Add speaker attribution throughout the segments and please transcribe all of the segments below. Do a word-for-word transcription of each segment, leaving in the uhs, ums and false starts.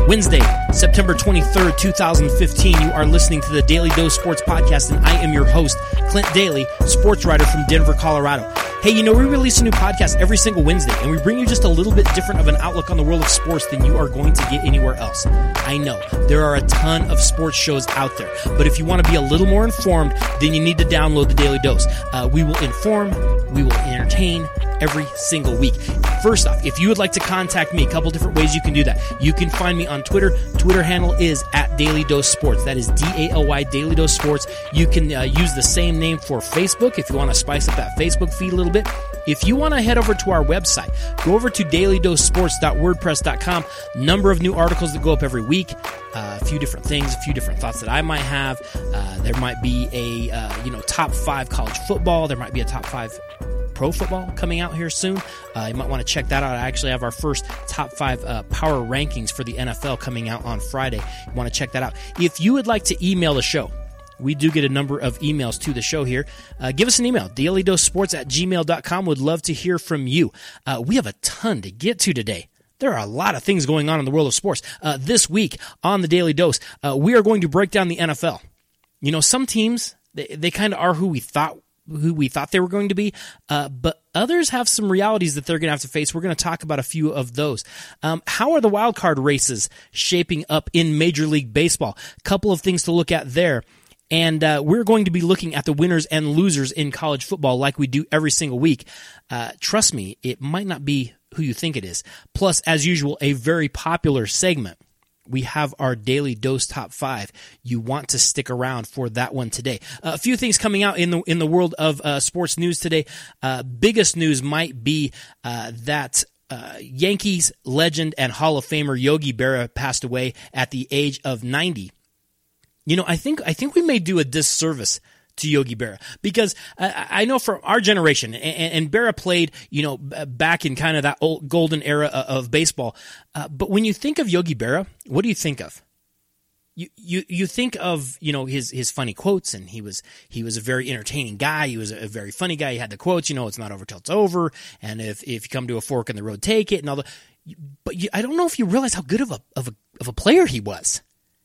Speaker 1: Wednesday, September twenty-third, twenty fifteen. You are listening to the Daily Dose Sports Podcast, and I am your host, Clint Daly, sports writer from Denver, Colorado. Hey, you know, we release a new podcast every single Wednesday, and we bring you just a little bit different of an outlook on the world of sports than you are going to get anywhere else. I know, there are a ton of sports shows out there, but if you want to be a little more informed, then you need to download the Daily Dose. Uh, we will inform, we will entertain every single week. First off, if you would like to contact me, a couple different ways you can do that. You can find me on Twitter. Twitter handle is at Daily Dose Sports. That is D A L Y, Daily Dose Sports. You can uh, use the same name for Facebook if you want to spice up that Facebook feed a little bit. If you want to head over to our website, go over to daily dose sports dot wordpress dot com. Number of new articles that go up every week. Uh, a few different things, a few different thoughts that I might have. Uh, there might be a uh, you know top five college football. There might be a top five pro football coming out here soon. Uh, you might want to check that out. I actually have our first top five uh, power rankings for the N F L coming out on Friday. You want to check that out. If you would like to email the show, we do get a number of emails to the show here. Uh, give us an email, daily dose sports at gmail dot com. Would love to hear from you. Uh, we have a ton to get to today. There are a lot of things going on in the world of sports. Uh, this week on the Daily Dose, uh, we are going to break down the N F L. You know, some teams, they, they kind of are who we thought who we thought they were going to be, uh, but others have some realities that they're going to have to face. We're going to talk about a few of those. Um, how are the wild card races shaping up in Major League Baseball? A couple of things to look at there. And uh, we're going to be looking at the winners and losers in college football like we do every single week. Uh, trust me, it might not be who you think it is. Plus, as usual, a very popular segment. We have our Daily Dose Top five. You want to stick around for that one today. Uh, a few things coming out in the in the world of uh, sports news today. Uh, biggest news might be uh, that uh, Yankees legend and Hall of Famer Yogi Berra passed away at the age of ninety. You know, I think I think we may do a disservice to Yogi Berra because I, I know for our generation, and, and Berra played, you know, back in kind of that old golden era of baseball. Uh, but when you think of Yogi Berra, what do you think of? You you you think of, you know, his his funny quotes, and he was he was a very entertaining guy. He was a very funny guy. He had the quotes, you know, it's not over till it's over, and if if you come to a fork in the road, take it, and all the. But you, I don't know if you realize how good of a of a of a player he was.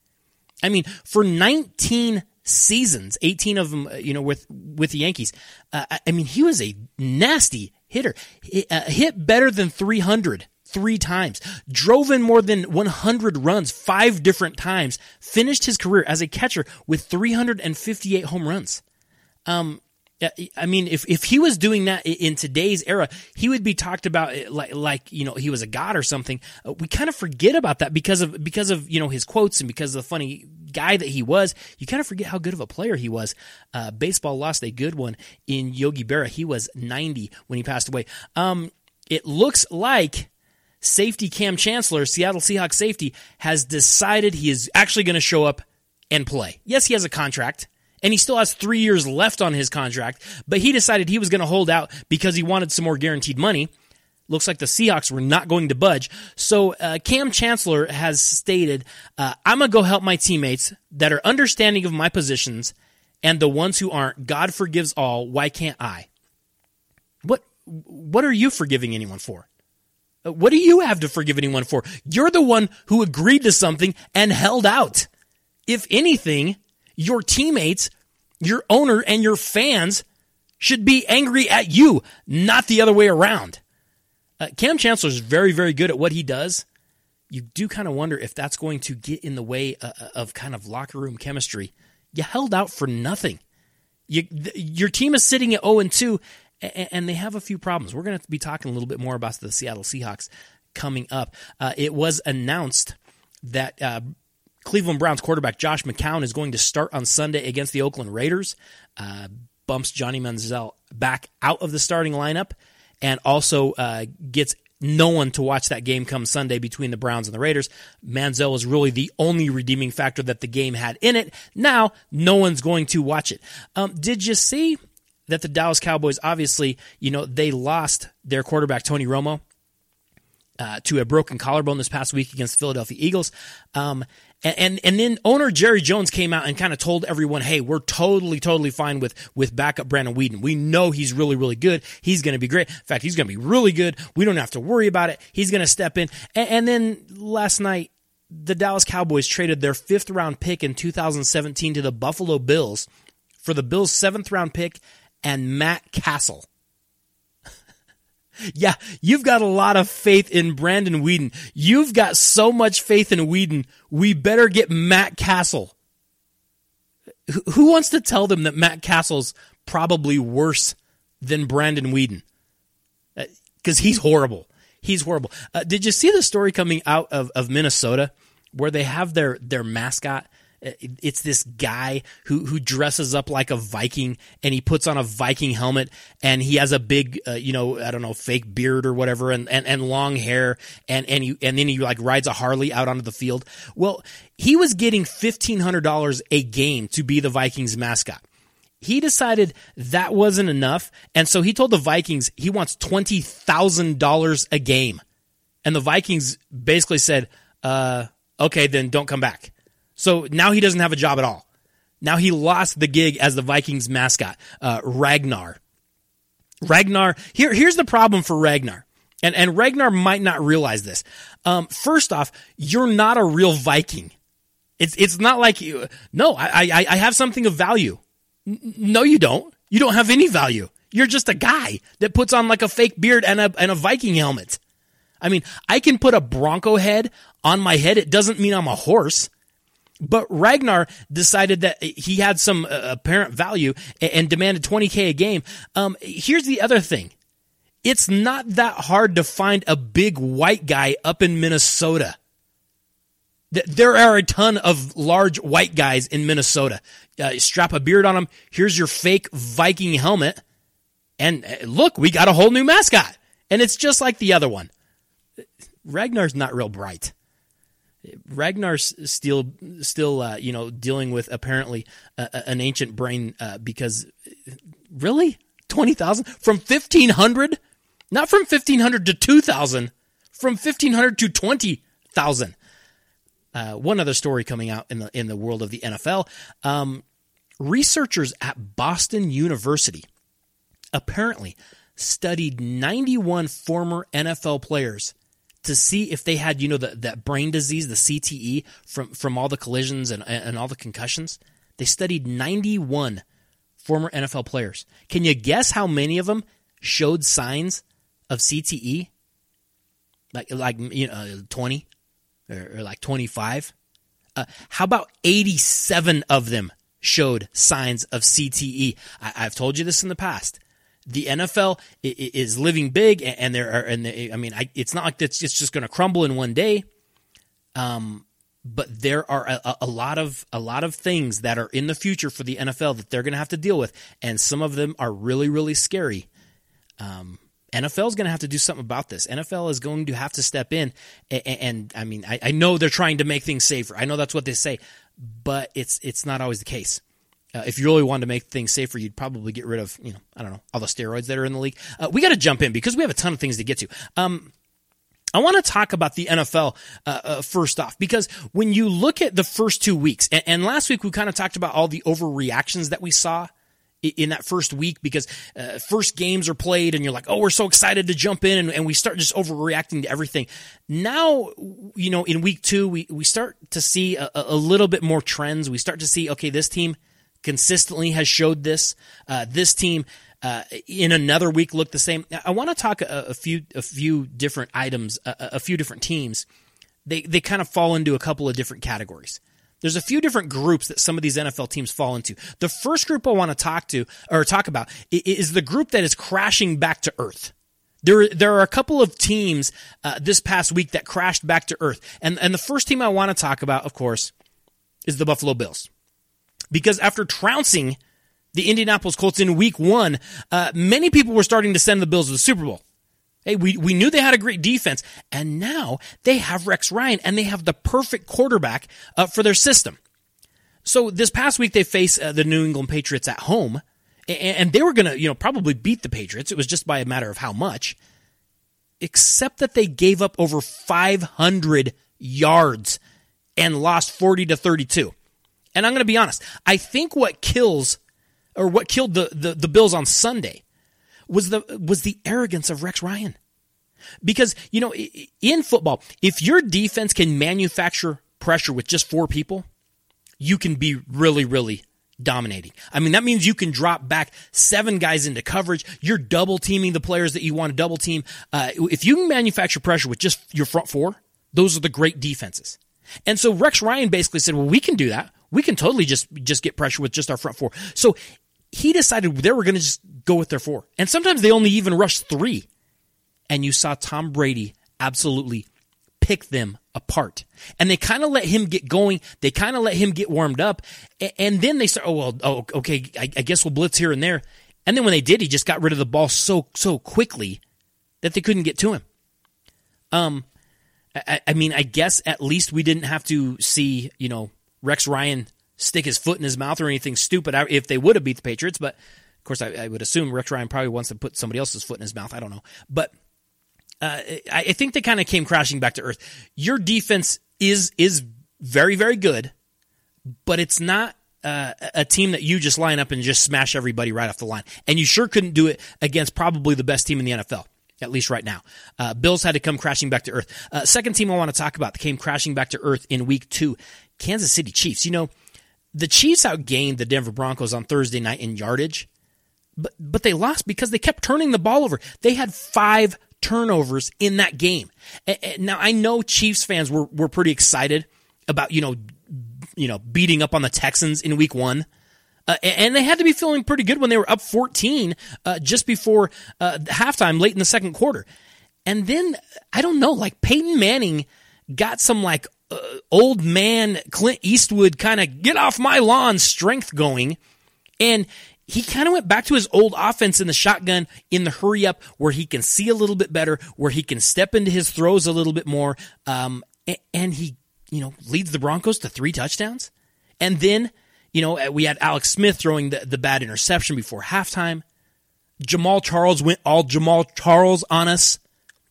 Speaker 1: I mean, for nineteen seasons, eighteen of them, you know, with with the Yankees. Uh, I mean, he was a nasty hitter. He, uh, hit better than three hundred three times. Drove in more than one hundred runs five different times. Finished his career as a catcher with three hundred fifty-eight home runs. Um, I mean, if if he was doing that in today's era, he would be talked about like like you know he was a god or something. Uh, we kind of forget about that because of because of you know his quotes and because of the funny guy that he was. You kind of forget how good of a player he was. Uh, baseball lost a good one in Yogi Berra. He was ninety when he passed away. Um, it looks like safety Cam Chancellor, Seattle Seahawks safety, has decided he is actually going to show up and play. Yes, he has a contract. And he still has three years left on his contract, but he decided he was going to hold out because he wanted some more guaranteed money. Looks like the Seahawks were not going to budge. So uh, Cam Chancellor has stated, uh, I'm going to go help my teammates that are understanding of my positions, and the ones who aren't, God forgives all. Why can't I? What, what are you forgiving anyone for? What do you have to forgive anyone for? You're the one who agreed to something and held out. If anything, your teammates, your owner, and your fans should be angry at you, not the other way around. Uh, Cam Chancellor is very, very good at what he does. You do kind of wonder if that's going to get in the way uh, of kind of locker room chemistry. You held out for nothing. You, th- your team is sitting at oh and two, and, and they have a few problems. We're going to be talking a little bit more about the Seattle Seahawks coming up. Uh, it was announced that uh, Cleveland Browns quarterback Josh McCown is going to start on Sunday against the Oakland Raiders. Uh, bumps Johnny Manziel back out of the starting lineup and also uh, gets no one to watch that game come Sunday between the Browns and the Raiders. Manziel was really the only redeeming factor that the game had in it. Now, no one's going to watch it. Um, did you see that the Dallas Cowboys, obviously, you know, they lost their quarterback Tony Romo uh, to a broken collarbone this past week against the Philadelphia Eagles. Um, and, and and then owner Jerry Jones came out and kind of told everyone, hey, we're totally, totally fine with, with backup Brandon Weeden. We know he's really, really good. He's going to be great. In fact, he's going to be really good. We don't have to worry about it. He's going to step in. And, and then last night, the Dallas Cowboys traded their fifth round pick in two thousand seventeen to the Buffalo Bills for the Bills' seventh round pick and Matt Castle. Yeah, you've got a lot of faith in Brandon Weeden. You've got so much faith in Weeden, we better get Matt Castle. Who wants to tell them that Matt Castle's probably worse than Brandon Weeden? Because he's horrible. He's horrible. Uh, did you see the story coming out of, of Minnesota where they have their, their mascot? It's this guy who, who dresses up like a Viking, and he puts on a Viking helmet, and he has a big, uh, you know, I don't know, fake beard or whatever, and, and, and long hair, and, and, you, and then he like rides a Harley out onto the field. Well, he was getting fifteen hundred dollars a game to be the Vikings mascot. He decided that wasn't enough, and so he told the Vikings he wants twenty thousand dollars a game. And the Vikings basically said, uh, okay, then don't come back. So now he doesn't have a job at all. Now he lost the gig as the Vikings mascot, uh, Ragnar. Ragnar, here, here's the problem for Ragnar. And, and Ragnar might not realize this. Um, first off, you're not a real Viking. It's, it's not like you, no, I, I, I have something of value. N- no, you don't. You don't have any value. You're just a guy that puts on like a fake beard and a, and a Viking helmet. I mean, I can put a Bronco head on my head. It doesn't mean I'm a horse. But Ragnar decided that he had some uh, apparent value and, and demanded twenty K a game. Um, here's the other thing. It's not that hard to find a big white guy up in Minnesota. There are a ton of large white guys in Minnesota. Uh, strap a beard on them. Here's your fake Viking helmet. And uh, look, we got a whole new mascot. And it's just like the other one. Ragnar's not real bright. Ragnar's still, still, uh, you know, dealing with apparently uh, an ancient brain uh, because, really, twenty thousand from fifteen hundred, not from fifteen hundred to two thousand, from fifteen hundred to twenty thousand. Uh, one other story coming out in the in the world of the N F L: um, researchers at Boston University apparently studied ninety-one former N F L players to see if they had, you know, the, that brain disease, the C T E, from, from all the collisions and, and all the concussions. They studied ninety-one former N F L players. Can you guess how many of them showed signs of C T E? Like, like you know, twenty or, or like twenty-five? Uh, how about eighty-seven of them showed signs of C T E? I, I've told you this in the past. The N F L is living big, and there are, and they, I mean, I, it's not like it's, it's just going to crumble in one day. Um, but there are a, a lot of a lot of things that are in the future for the N F L that they're going to have to deal with, and some of them are really, really scary. Um, N F L is going to have to do something about this. N F L is going to have to step in, and, and I mean, I, I know they're trying to make things safer. I know that's what they say, but it's it's not always the case. Uh, if you really wanted to make things safer, you'd probably get rid of, you know, I don't know, all the steroids that are in the league. Uh, we got to jump in because we have a ton of things to get to. Um, I want to talk about the N F L uh, uh, first off, because when you look at the first two weeks, and, and last week we kind of talked about all the overreactions that we saw in, in that first week, because uh, first games are played and you're like, oh, we're so excited to jump in, and, and we start just overreacting to everything. Now, you know, in week two, we, we start to see a, a little bit more trends. We start to see, okay, this team consistently has showed this. Uh, this team uh, in another week looked the same. I want to talk a, a few a few different items, a, a few different teams. They they kind of fall into a couple of different categories. There's a few different groups that some of these N F L teams fall into. The first group I want to talk to or talk about is the group that is crashing back to earth. There there are a couple of teams uh, this past week that crashed back to earth, and and the first team I want to talk about, of course, is the Buffalo Bills. Because after trouncing the Indianapolis Colts in week one, uh, many people were starting to send the Bills to the Super Bowl. Hey, we, we knew they had a great defense, and now they have Rex Ryan, and they have the perfect quarterback uh, for their system. So this past week, they faced uh, the New England Patriots at home, and, and they were going to, you know, probably beat the Patriots. It was just by a matter of how much, except that they gave up over five hundred yards and lost forty to thirty-two. And I'm going to be honest, I think what kills, or what killed the, the, the Bills on Sunday was the was the arrogance of Rex Ryan. Because, you know, in football, if your defense can manufacture pressure with just four people, you can be really, really dominating. I mean, that means you can drop back seven guys into coverage. You're double teaming the players that you want to double team. Uh, if you can manufacture pressure with just your front four, those are the great defenses. And so Rex Ryan basically said, well, we can do that. We can totally just, just get pressure with just our front four. So he decided they were going to just go with their four. And sometimes they only even rush three. And you saw Tom Brady absolutely pick them apart. And they kind of let him get going. They kind of let him get warmed up. And then they start, oh, well, oh, okay, I, I guess we'll blitz here and there. And then when they did, he just got rid of the ball so, so quickly that they couldn't get to him. Um, I, I mean, I guess at least we didn't have to see, you know, Rex Ryan stick his foot in his mouth or anything stupid if they would have beat the Patriots. But, of course, I, I would assume Rex Ryan probably wants to put somebody else's foot in his mouth. I don't know. But uh, I, I think they kind of came crashing back to earth. Your defense is is very, very good, but it's not uh, a team that you just line up and just smash everybody right off the line. And you sure couldn't do it against probably the best team in the N F L. At least right now. Uh, Bills had to come crashing back to earth. Uh, second team I want to talk about that came crashing back to earth in week two, Kansas City Chiefs. You know, the Chiefs outgained the Denver Broncos on Thursday night in yardage, but but they lost because they kept turning the ball over. They had five turnovers in that game. And, and now, I know Chiefs fans were were pretty excited about, you know, you know, beating up on the Texans in week one. Uh, and they had to be feeling pretty good when they were up fourteen uh, just before uh, halftime, late in the second quarter. And then, I don't know, like Peyton Manning got some like uh, old man Clint Eastwood kind of get off my lawn strength going. And he kind of went back to his old offense in the shotgun, in the hurry up, where he can see a little bit better, where he can step into his throws a little bit more. Um, and he, you know, leads the Broncos to three touchdowns. And then, you know, we had Alex Smith throwing the, the bad interception before halftime. Jamal Charles went all Jamal Charles on us.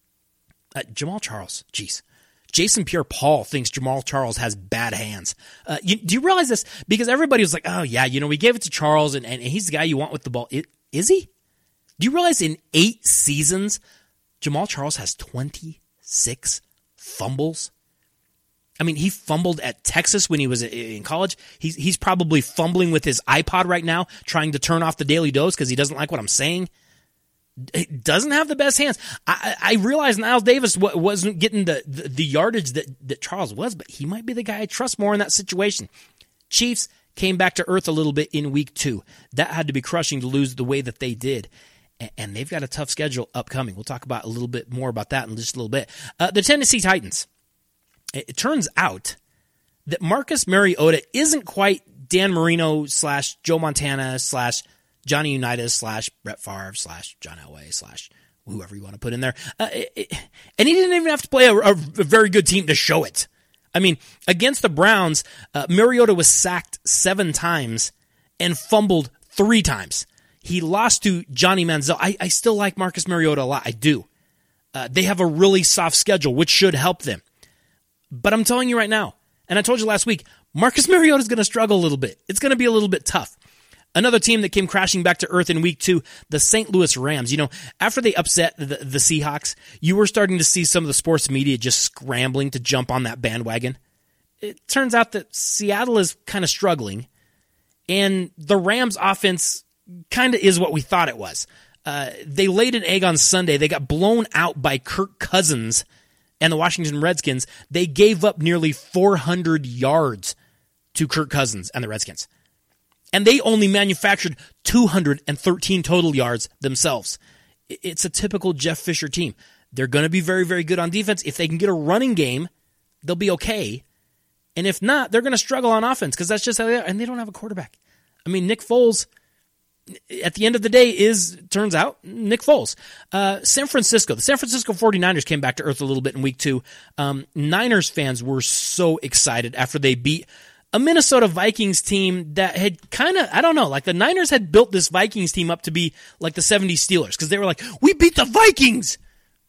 Speaker 1: Uh, Jamal Charles, jeez. Jason Pierre-Paul thinks Jamal Charles has bad hands. Uh, you, do you realize this? Because everybody was like, oh, yeah, you know, we gave it to Charles, and, and he's the guy you want with the ball. It, is he? Do you realize in eight seasons, Jamal Charles has twenty-six fumbles? I mean, he fumbled at Texas when he was in college. He's he's probably fumbling with his iPod right now, trying to turn off the Daily Dose because he doesn't like what I'm saying. He doesn't have the best hands. I, I realize Niles Davis wasn't getting the, the, the yardage that, that Charles was, but he might be the guy I trust more in that situation. Chiefs came back to earth a little bit in week two. That had to be crushing to lose the way that they did. And, and they've got a tough schedule upcoming. We'll talk about a little bit more about that in just a little bit. Uh, the Tennessee Titans. It turns out that Marcus Mariota isn't quite Dan Marino slash Joe Montana slash Johnny Unitas slash Brett Favre slash John Elway slash whoever you want to put in there. Uh, it, it, and he didn't even have to play a, a, a very good team to show it. I mean, against the Browns, uh, Mariota was sacked seven times and fumbled three times. He lost to Johnny Manziel. I, I still like Marcus Mariota a lot. I do. Uh, they have a really soft schedule, which should help them. But I'm telling you right now, and I told you last week, Marcus Mariota is going to struggle a little bit. It's going to be a little bit tough. Another team that came crashing back to earth in week two, the Saint Louis Rams. You know, after they upset the, the Seahawks, you were starting to see some of the sports media just scrambling to jump on that bandwagon. It turns out that Seattle is kind of struggling, and the Rams offense kind of is what we thought it was. Uh, they laid an egg on Sunday. They got blown out by Kirk Cousins and the Washington Redskins. They gave up nearly four hundred yards to Kirk Cousins and the Redskins. And they only manufactured two hundred thirteen total yards themselves. It's a typical Jeff Fisher team. They're going to be very, very good on defense. If they can get a running game, they'll be okay. And if not, they're going to struggle on offense because that's just how they are. And they don't have a quarterback. I mean, Nick Foles, at the end of the day, is, turns out, Nick Foles. Uh, San Francisco. The San Francisco forty-niners came back to earth a little bit in week two. Um, Niners fans were so excited after they beat a Minnesota Vikings team that had kind of, I don't know, like the Niners had built this Vikings team up to be like the seventies Steelers because they were like, we beat the Vikings!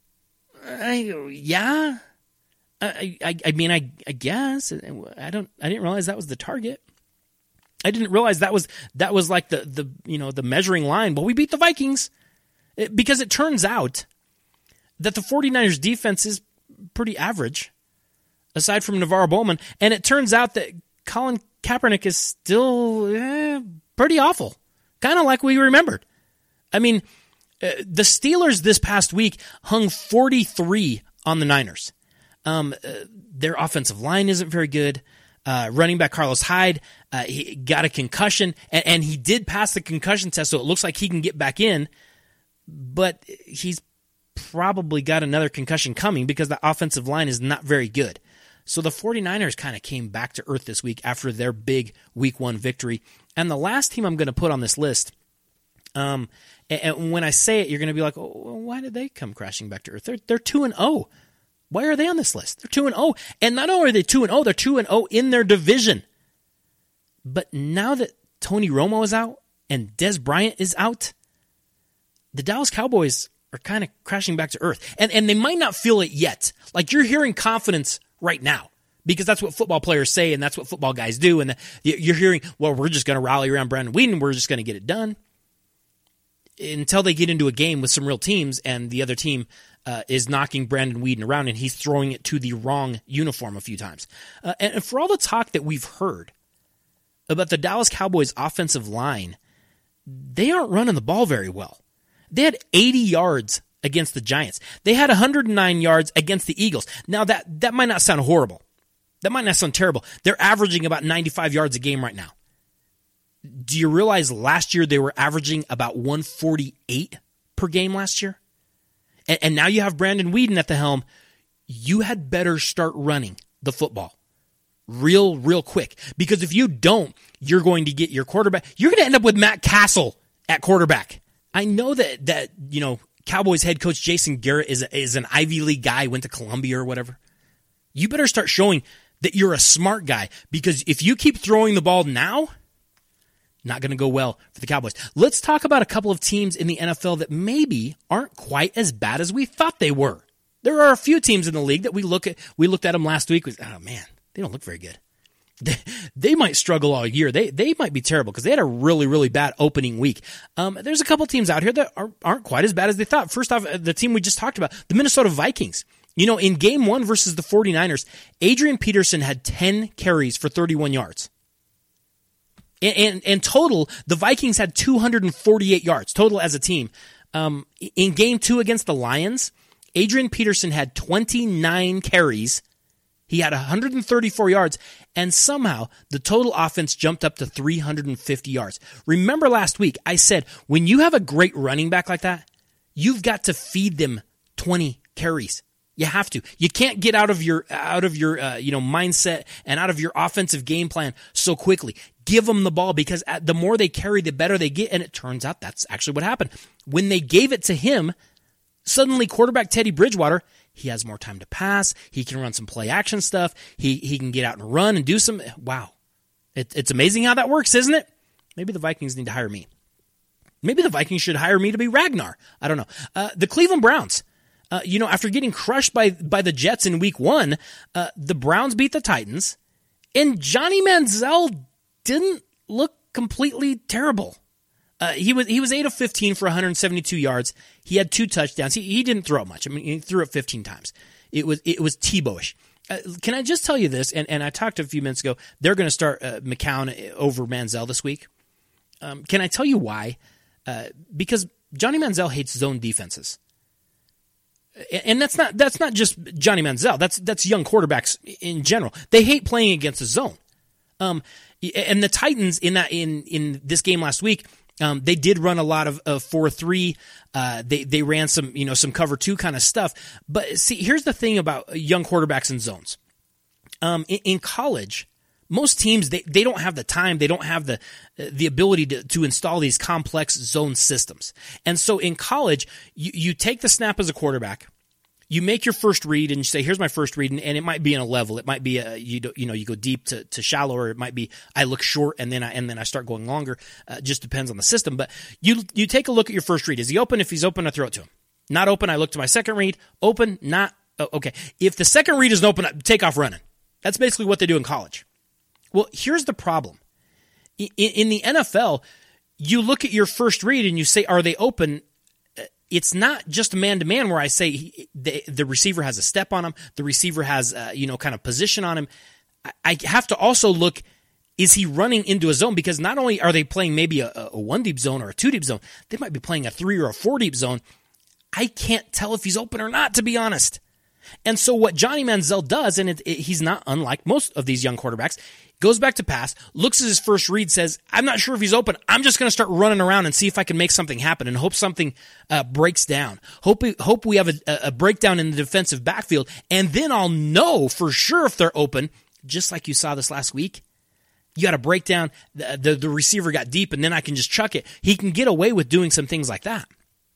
Speaker 1: I, yeah? I, I, I mean, I, I guess. I don't, I didn't realize that was the target. I didn't realize that was that was like the, the you know the measuring line. But we beat the Vikings it, because it turns out that the forty-niners defense is pretty average. aside from Navarro Bowman. And it turns out that Colin Kaepernick is still eh, pretty awful, kind of like we remembered. I mean, uh, the Steelers this past week hung forty-three on the Niners. Um, uh, their offensive line isn't very good. Uh, running back Carlos Hyde, uh, he got a concussion, and, and he did pass the concussion test, so it looks like he can get back in, but he's probably got another concussion coming because the offensive line is not very good. So the 49ers kind of came back to earth this week after their big week one victory. And the last team I'm going to put on this list, um, and, and when I say it, you're going to be like, oh, why did they come crashing back to earth? They're, they're two and oh. Why are they on this list? They're two and oh. And not only are they two and oh, they're two and oh in their division. But now that Tony Romo is out and Dez Bryant is out, the Dallas Cowboys are kind of crashing back to earth. And, and they might not feel it yet. Like you're hearing confidence right now because that's what football players say and that's what football guys do. And you're hearing, well, we're just going to rally around Brandon Weeden. We're just going to get it done. Until they get into a game with some real teams and the other team uh, is knocking Brandon Weeden around and he's throwing it to the wrong uniform a few times. Uh, and, and for all the talk that we've heard about the Dallas Cowboys offensive line, they aren't running the ball very well. They had eighty yards against the Giants. They had one hundred nine yards against the Eagles. Now, that, that might not sound horrible. That might not sound terrible. They're averaging about ninety-five yards a game right now. Do you realize last year they were averaging about one forty-eight per game last year? And, and now you have Brandon Weeden at the helm. You had better start running the football real, real quick. Because if you don't, you're going to get your quarterback. You're going to end up with Matt Castle at quarterback. I know that, that you know, Cowboys head coach Jason Garrett is, a, is an Ivy League guy, went to Columbia or whatever. You better start showing that you're a smart guy. Because if you keep throwing the ball now, not going to go well for the Cowboys. Let's talk about a couple of teams in the N F L that maybe aren't quite as bad as we thought they were. There are a few teams in the league that we look at. We looked at them last week. We, oh man, they don't look very good. They, they might struggle all year. They they might be terrible because they had a really really bad opening week. Um, there's a couple teams out here that are, aren't quite as bad as they thought. First off, the team we just talked about, the Minnesota Vikings. You know, in game one versus the 49ers, Adrian Peterson had ten carries for thirty-one yards. And, and, and total, the Vikings had two hundred forty-eight yards total as a team. Um, in game two against the Lions, Adrian Peterson had twenty-nine carries. He had one hundred thirty-four yards, and somehow the total offense jumped up to three hundred fifty yards. Remember last week, I said, when you have a great running back like that, you've got to feed them twenty carries. You have to. You can't get out of your out of your uh, you know mindset and out of your offensive game plan so quickly. Give them the ball because the more they carry, the better they get. And it turns out that's actually what happened. When they gave it to him, suddenly quarterback Teddy Bridgewater, he has more time to pass. He can run some play action stuff. He he can get out and run and do some. Wow, it, it's amazing how that works, isn't it? Maybe the Vikings need to hire me. Maybe the Vikings should hire me to be Ragnar. I don't know. Uh, the Cleveland Browns. Uh, you know, after getting crushed by by the Jets in week one, uh, the Browns beat the Titans, and Johnny Manziel didn't look completely terrible. Uh, he was he was eight of fifteen for one hundred seventy-two yards. He had two touchdowns. He he didn't throw it much. I mean, he threw it fifteen times. It was it was Tebow-ish. Uh, can I just tell you this? And and I talked a few minutes ago. They're going to start uh, McCown over Manziel this week. Um, can I tell you why? Uh, because Johnny Manziel hates zone defenses. And that's not that's not just Johnny Manziel. That's that's young quarterbacks in general. They hate playing against the zone. Um, and the Titans in that in in this game last week, um, they did run a lot of, of four three. Uh, they they ran some you know some cover two kind of stuff. But see, here's the thing about young quarterbacks in zones. Um, in, in college, most teams they, they don't have the time, they don't have the the ability to, to install these complex zone systems. And so in college, you, you take the snap as a quarterback, you make your first read, and you say, "Here's my first read," and, and it might be in a level, it might be a, you do, you know you go deep to, to shallow, or it might be I look short and then I and then I start going longer. Uh, just depends on the system. But you you take a look at your first read. Is he open? If he's open, I throw it to him. Not open, I look to my second read. Open, not oh, okay. If the second read isn't open, I take off running. That's basically what they do in college. Well, here's the problem. In, in the N F L, you look at your first read and you say, are they open? it's not just man-to-man where I say he, the, the receiver has a step on him, the receiver has, uh, you know, kind of position on him. I, I have to also look, is he running into a zone? Because not only are they playing maybe a, a one-deep zone or a two-deep zone, they might be playing a three or a four-deep zone. I can't tell if he's open or not, to be honest. And so what Johnny Manziel does, and it, it, he's not unlike most of these young quarterbacks, goes back to pass, looks at his first read, says, I'm not sure if he's open. I'm just going to start running around and see if I can make something happen and hope something uh, breaks down. Hope we, hope we have a, a breakdown in the defensive backfield, and then I'll know for sure if they're open, just like you saw this last week. You got a breakdown, the, the, the receiver got deep, and then I can just chuck it. He can get away with doing some things like that.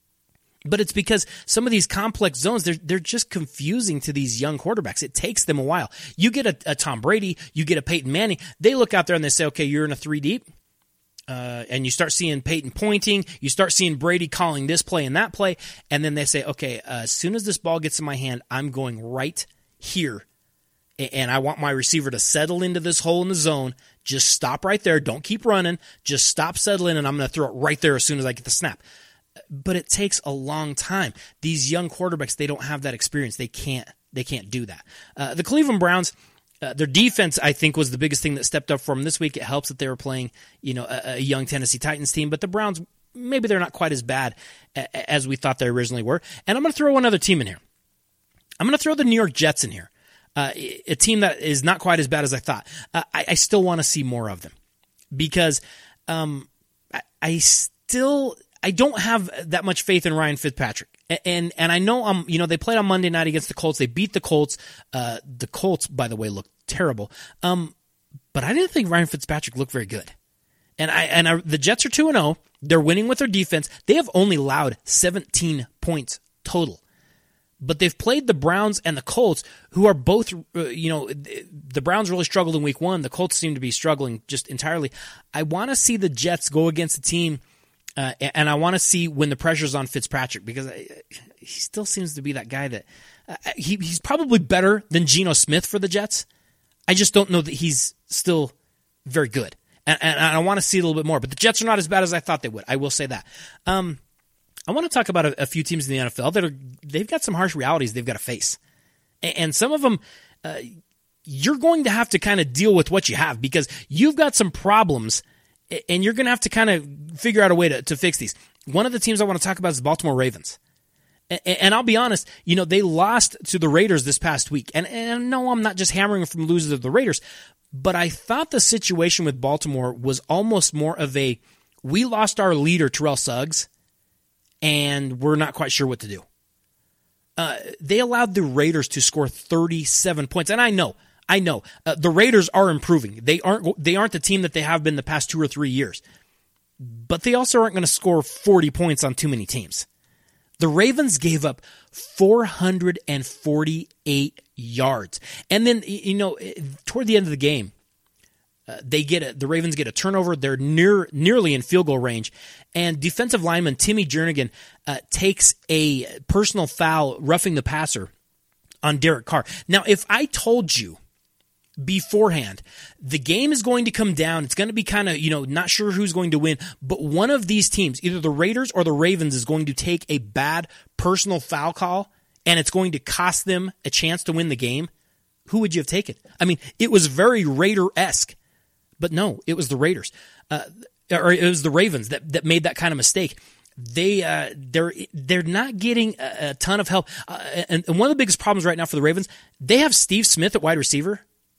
Speaker 1: But it's because some of these complex zones, they're, they're just confusing to these young quarterbacks. It takes them a while. You get a, a Tom Brady, you get a Peyton Manning. They look out there and they say, okay, you're in a three deep. Uh, and you start seeing Peyton pointing. You start seeing Brady calling this play and that play. And then they say, okay, uh, as soon as this ball gets in my hand, I'm going right here. And I want my receiver to settle into this hole in the zone. Just stop right there. Don't keep running. Just stop settling, and I'm going to throw it right there as soon as I get the snap. But it takes a long time. These young quarterbacks, they don't have that experience. They can't they can't do that. Uh, the Cleveland Browns, uh, their defense, I think, was the biggest thing that stepped up for them this week. It helps that they were playing, you know, a, a young Tennessee Titans team. But the Browns, maybe they're not quite as bad a, as we thought they originally were. And I'm going to throw one other team in here. I'm going to throw the New York Jets in here, uh, a team that is not quite as bad as I thought. Uh, I, I still want to see more of them because um, I, I still... I don't have that much faith in Ryan Fitzpatrick. And and I know um you know they played on Monday night against the Colts. They beat the Colts. Uh, the Colts, by the way, looked terrible. Um, but I didn't think Ryan Fitzpatrick looked very good. And I and I, the Jets are two and oh. They're winning with their defense. They have only allowed seventeen points total. But they've played the Browns and the Colts, who are both, uh, you know, the Browns really struggled in week one. The Colts seem to be struggling just entirely. I want to see the Jets go against a team. Uh, and I want to see when the pressure's on Fitzpatrick because he still seems to be that guy that uh, he, he's probably better than Geno Smith for the Jets. I just don't know that he's still very good. And, and I want to see a little bit more. But the Jets are not as bad as I thought they would. I will say that. Um, I want to talk about a, a few teams in the N F L that are, they've got some harsh realities they've got to face. And, and some of them, uh, you're going to have to kind of deal with what you have because you've got some problems and you're going to have to kind of figure out a way to, to fix these. One of the teams I want to talk about is the Baltimore Ravens. And, and I'll be honest, you know, they lost to the Raiders this past week. And, and no, I'm not just hammering from losers of the Raiders, but I thought the situation with Baltimore was almost more of a, we lost our leader, Terrell Suggs, and we're not quite sure what to do. Uh, they allowed the Raiders to score thirty-seven points. And I know, I know uh, the Raiders are improving. They aren't they aren't the team that they have been the past two or three years. But they also aren't going to score forty points on too many teams. The Ravens gave up four hundred forty-eight yards. And then, you know, toward the end of the game, uh, they get a, the Ravens get a turnover. They're near nearly in field goal range. And defensive lineman Timmy Jernigan uh, takes a personal foul roughing the passer on Derek Carr. Now, if I told you beforehand, the game is going to come down. It's going to be kind of, you know, not sure who's going to win, but one of these teams, either the Raiders or the Ravens, is going to take a bad personal foul call, and it's going to cost them a chance to win the game. Who would you have taken? I mean, it was very Raider-esque, but no, it was the Raiders, uh, or it was the Ravens that, that made that kind of mistake. They uh, they're they're not getting a, a ton of help, uh, and, and one of the biggest problems right now for the Ravens, they have Steve Smith at wide receiver.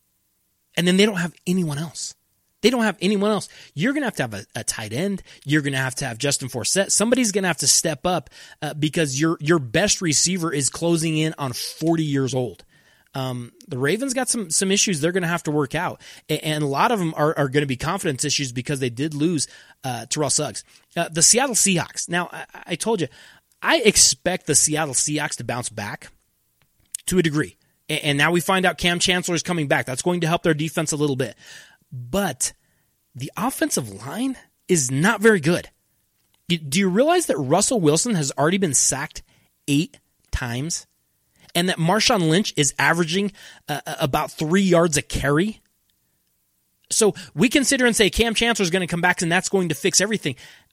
Speaker 1: And then they don't have anyone else. They don't have anyone else. You're going to have to have a, a tight end. You're going to have to have Justin Forsett. Somebody's going to have to step up uh, because your your best receiver is closing in on forty years old. Um, the Ravens got some some issues they're going to have to work out. And a lot of them are, are going to be confidence issues because they did lose uh, Terrell Suggs. Uh, the Seattle Seahawks. Now, I, I told you, I expect the Seattle Seahawks to bounce back to a degree. And now we find out Cam Chancellor is coming back. That's going to help their defense a little bit. But the offensive line is not very good. Do you realize that Russell Wilson has already been sacked eight times? And that Marshawn Lynch is averaging uh, about three yards a carry? So we consider and say Cam Chancellor is going to come back and that's going to fix everything.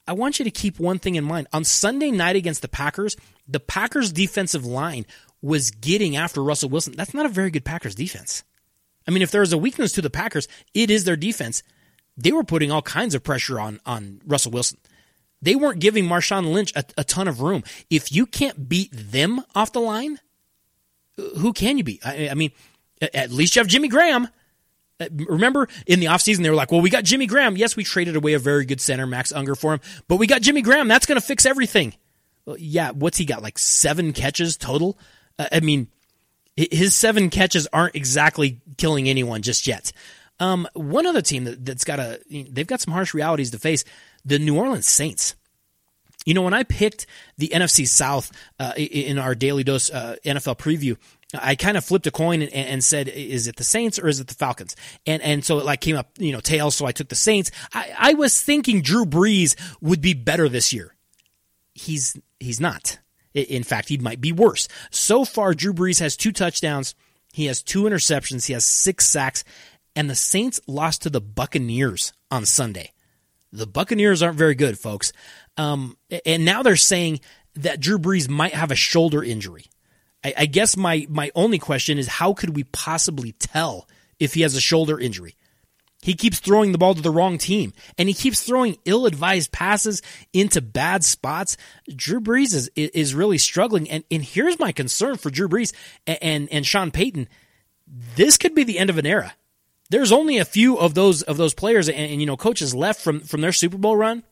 Speaker 1: I want you to keep one thing in mind. On Sunday night against the Packers, the Packers defensive line was getting after Russell Wilson. That's not a very good Packers defense. I mean, if there is a weakness to the Packers, it is their defense. They were putting all kinds of pressure on, on Russell Wilson. They weren't giving Marshawn Lynch a, a ton of room. If you can't beat them off the line, who can you beat? I, I mean, at least you have Jimmy Graham. Remember, in the offseason, they were like, well, we got Jimmy Graham. Yes, we traded away a very good center, Max Unger, for him, but we got Jimmy Graham. That's going to fix everything. Well, yeah, what's he got, like seven catches total? Uh, I mean, his seven catches aren't exactly killing anyone just yet. Um, one other team that, that's got a, they've got some harsh realities to face, the New Orleans Saints. You know, when I picked the N F C South uh, in our Daily Dose uh, N F L preview, I kind of flipped a coin and, and said, is it the Saints or is it the Falcons? And and so it like came up, you know, tails, so I took the Saints. I, I was thinking Drew Brees would be better this year. He's he's not. In fact, he might be worse. So far, Drew Brees has two touchdowns. He has two interceptions. He has six sacks. And the Saints lost to the Buccaneers on Sunday. The Buccaneers aren't very good, folks. Um, and now they're saying that Drew Brees might have a shoulder injury. I, I guess my, my only question is, how could we possibly tell if he has a shoulder injury? He keeps throwing the ball to the wrong team, and he keeps throwing ill-advised passes into bad spots. Drew Brees is is really struggling, and, and here's my concern for Drew Brees and, and, and Sean Payton. This could be the end of an era. There's only a few of those of those players and, and you know coaches left from, from their Super Bowl run.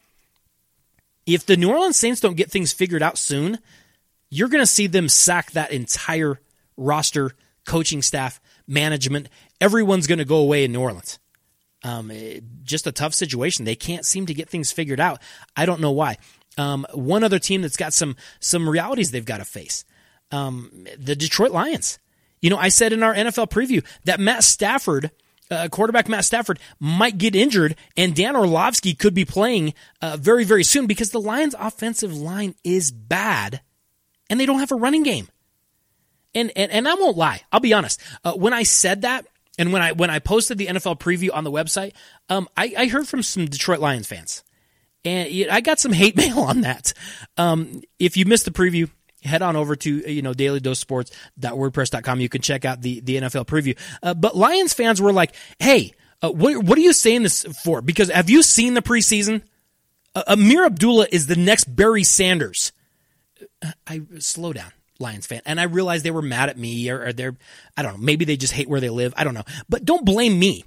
Speaker 1: If the New Orleans Saints don't get things figured out soon, you're going to see them sack that entire roster, coaching staff, management. Everyone's going to go away in New Orleans. Um, it, just a tough situation. They can't seem to get things figured out. I don't know why. Um, one other team that's got some some realities they've got to face. Um, the Detroit Lions. You know, I said in our N F L preview that Matt Stafford, uh, quarterback Matt Stafford, might get injured, and Dan Orlovsky could be playing uh, very, very soon because the Lions' offensive line is bad, and they don't have a running game. And and, and I won't lie. I'll be honest. Uh, when I said that, and when I when I posted the N F L preview on the website, um, I, I heard from some Detroit Lions fans, and I got some hate mail on that. Um, if you missed the preview, head on over to you know daily dose sports dot wordpress dot com. You can check out the the N F L preview. Uh, but Lions fans were like, "Hey, uh, what what are you saying this for? Because have you seen the preseason? Uh, Amir Abdullah is the next Barry Sanders." I slow down, Lions fan. And I realized they were mad at me or, or they're, I don't know, maybe they just hate where they live. I don't know. But don't blame me,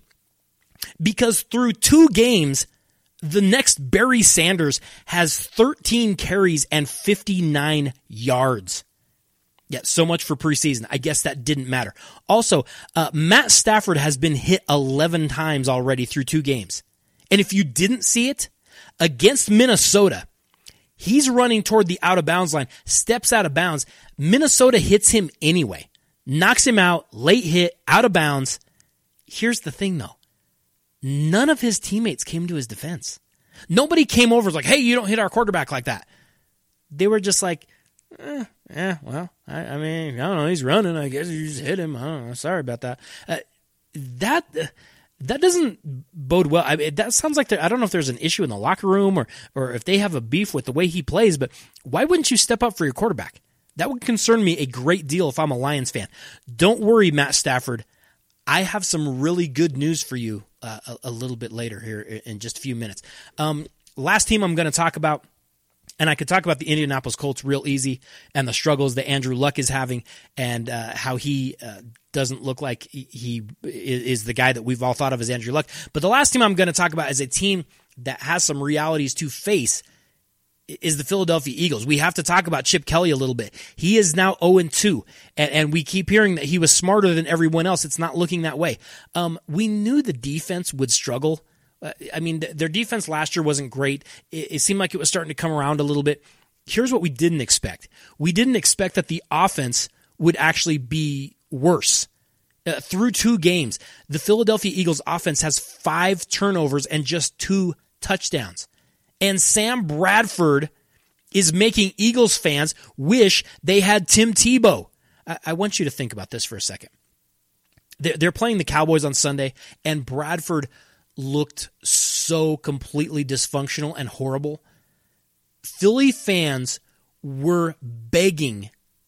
Speaker 1: because through two games, the next Barry Sanders has thirteen carries and fifty-nine yards. Yeah, so much for preseason. I guess that didn't matter. Also, uh, Matt Stafford has been hit eleven times already through two games. And if you didn't see it, against Minnesota, he's running toward the out-of-bounds line, steps out of bounds. Minnesota hits him anyway, knocks him out, late hit, out of bounds. Here's the thing, though. None of his teammates came to his defense. Nobody came over and was like, hey, you don't hit our quarterback like that. They were just like, eh, eh well, I, I mean, I don't know, he's running. I guess you just hit him. I don't know. Sorry about that. Uh, that... Uh, That doesn't bode well. I mean, that sounds like there, I don't know if there's an issue in the locker room or or if they have a beef with the way he plays, but why wouldn't you step up for your quarterback? That would concern me a great deal if I'm a Lions fan. Don't worry, Matt Stafford. I have some really good news for you uh, a, a little bit later here in just a few minutes. Um, last team I'm going to talk about, and I could talk about the Indianapolis Colts real easy and the struggles that Andrew Luck is having and uh, how he uh, doesn't look like he, he is the guy that we've all thought of as Andrew Luck. But the last team I'm going to talk about is a team that has some realities to face is the Philadelphia Eagles. We have to talk about Chip Kelly a little bit. He is now oh and two, and, and we keep hearing that he was smarter than everyone else. It's not looking that way. Um, we knew the defense would struggle. I mean, their defense last year wasn't great. It seemed like it was starting to come around a little bit. Here's what we didn't expect. We didn't expect that the offense would actually be worse. Uh, through two games, the Philadelphia Eagles offense has five turnovers and just two touchdowns. And Sam Bradford is making Eagles fans wish they had Tim Tebow. I, I want you to think about this for a second. They're, they're playing the Cowboys on Sunday, and Bradford looked so completely dysfunctional and horrible. Philly fans were begging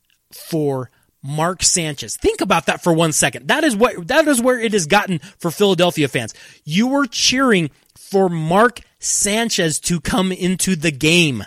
Speaker 1: for Mark Sanchez. Think about that for one second. That is what that is where it has gotten for Philadelphia fans. You were cheering for Mark Sanchez to come into the game.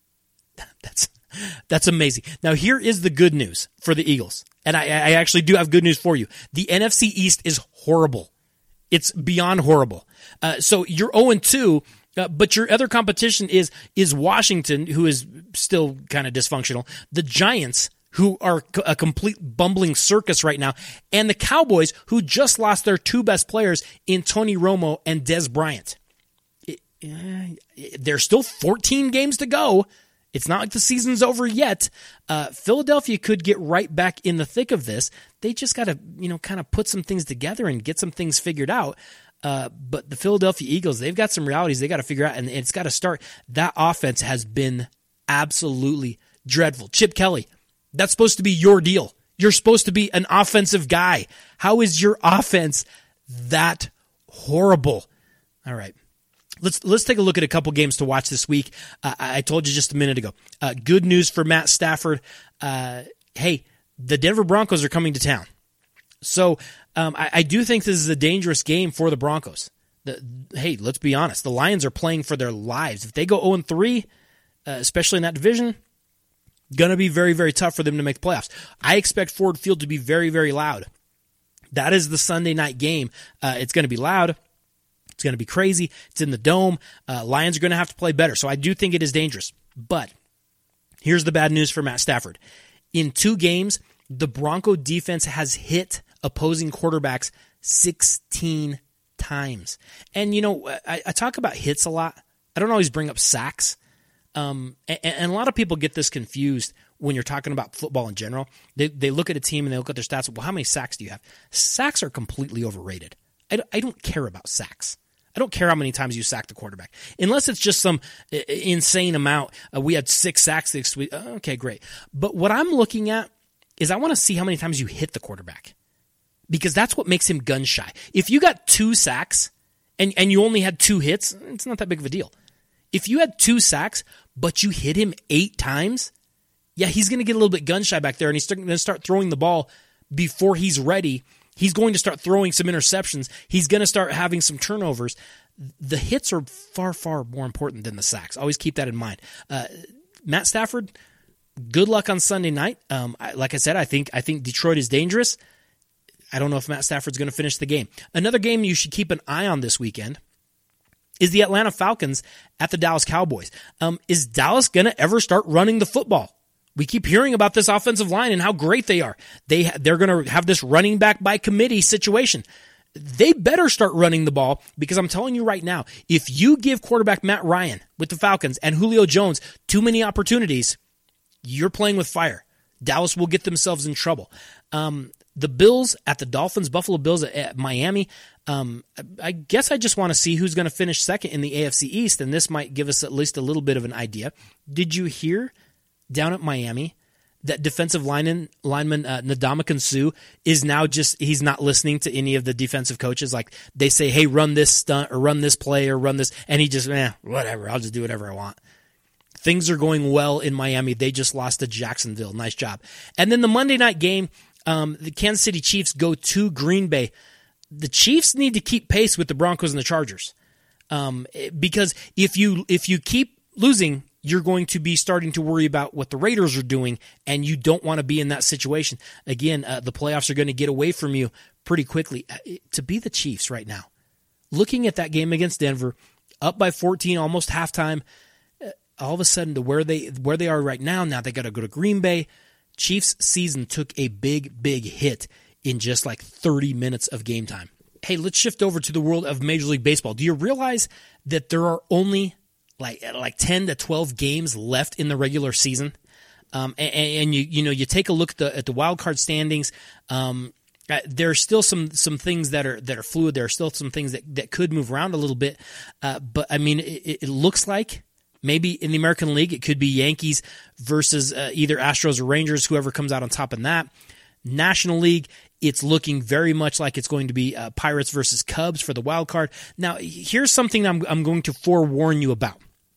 Speaker 1: That's that's amazing. Now here is the good news for the Eagles. And I, I actually do have good news for you. The N F C East is horrible. It's beyond horrible. Uh, so you're oh and two, uh, but your other competition is is Washington, who is still kind of dysfunctional, the Giants, who are a complete bumbling circus right now, and the Cowboys, who just lost their two best players in Tony Romo and Dez Bryant. It, uh, there's still fourteen games to go. It's not like the season's over yet. Uh, Philadelphia could get right back in the thick of this. They just got to, you know, kind of put some things together and get some things figured out. Uh, but the Philadelphia Eagles, they've got some realities they got to figure out, and it's got to start. That offense has been absolutely dreadful. Chip Kelly, that's supposed to be your deal. You're supposed to be an offensive guy. How is your offense that horrible? All right. Let's let's take a look at a couple games to watch this week. Uh, I told you just a minute ago. Uh, good news for Matt Stafford. Uh, hey, the Denver Broncos are coming to town. So um, I, I do think this is a dangerous game for the Broncos. The, hey, let's be honest. The Lions are playing for their lives. If they go oh and three, uh, especially in that division, going to be very, very tough for them to make the playoffs. I expect Ford Field to be very, very loud. That is the Sunday night game. Uh, it's going to be loud. It's going to be crazy. It's in the Dome. Uh, Lions are going to have to play better. So I do think it is dangerous. But here's the bad news for Matt Stafford. In two games, the Bronco defense has hit opposing quarterbacks sixteen times. And, you know, I, I talk about hits a lot. I don't always bring up sacks. Um, and, and a lot of people get this confused when you're talking about football in general. They, they look at a team and they look at their stats. Well, how many sacks do you have? Sacks are completely overrated. I don't, I don't care about sacks. I don't care how many times you sack the quarterback. Unless it's just some insane amount. Uh, we had six sacks this week. Uh, okay, great. But what I'm looking at is I want to see how many times you hit the quarterback. Because that's what makes him gun shy. If you got two sacks and, and you only had two hits, it's not that big of a deal. If you had two sacks, but you hit him eight times, yeah, he's going to get a little bit gun shy back there, and he's going to start throwing the ball before he's ready. He's going to start throwing some interceptions. He's going to start having some turnovers. The hits are far, far more important than the sacks. Always keep that in mind. Uh, Matt Stafford, good luck on Sunday night. Um, I, like I said, I think I think Detroit is dangerous. I don't know if Matt Stafford's going to finish the game. Another game you should keep an eye on this weekend is the Atlanta Falcons at the Dallas Cowboys. Um, is Dallas going to ever start running the football? We keep hearing about this offensive line and how great they are. They, they're going to have this running back by committee situation. They better start running the ball, because I'm telling you right now, if you give quarterback Matt Ryan with the Falcons and Julio Jones too many opportunities, you're playing with fire. Dallas will get themselves in trouble. Um, the Bills at the Dolphins, Buffalo Bills at, at Miami. Um, I guess I just want to see who's going to finish second in the A F C East, and this might give us at least a little bit of an idea. Did you hear down at Miami that defensive lineman, lineman uh, Ndamukong Suh is now just, he's not listening to any of the defensive coaches. Like, they say, hey, run this stunt or run this play or run this, and he just, eh, whatever, I'll just do whatever I want. Things are going well in Miami. They just lost to Jacksonville. Nice job. And then the Monday night game, um, the Kansas City Chiefs go to Green Bay. The Chiefs need to keep pace with the Broncos and the Chargers. Um, because if you if you keep losing, you're going to be starting to worry about what the Raiders are doing, and you don't want to be in that situation. Again, uh, the playoffs are going to get away from you pretty quickly. Uh, to be the Chiefs right now, looking at that game against Denver, up by fourteen, almost halftime, uh, all of a sudden to where they where they are right now, now they got to go to Green Bay. Chiefs season took a big, big hit in just like thirty minutes of game time. Hey, let's shift over to the world of Major League Baseball. Do you realize that there are only like like ten to twelve games left in the regular season? Um, and, and you you know you take a look at the at the wild card standings. Um, uh, there are still some some things that are that are fluid. There are still some things that, that could move around a little bit. Uh, but I mean, it, it looks like maybe in the American League it could be Yankees versus uh, either Astros or Rangers, whoever comes out on top in that. National League, it's looking very much like it's going to be uh, Pirates versus Cubs for the wild card. Now, here's something I'm, I'm going to forewarn you about.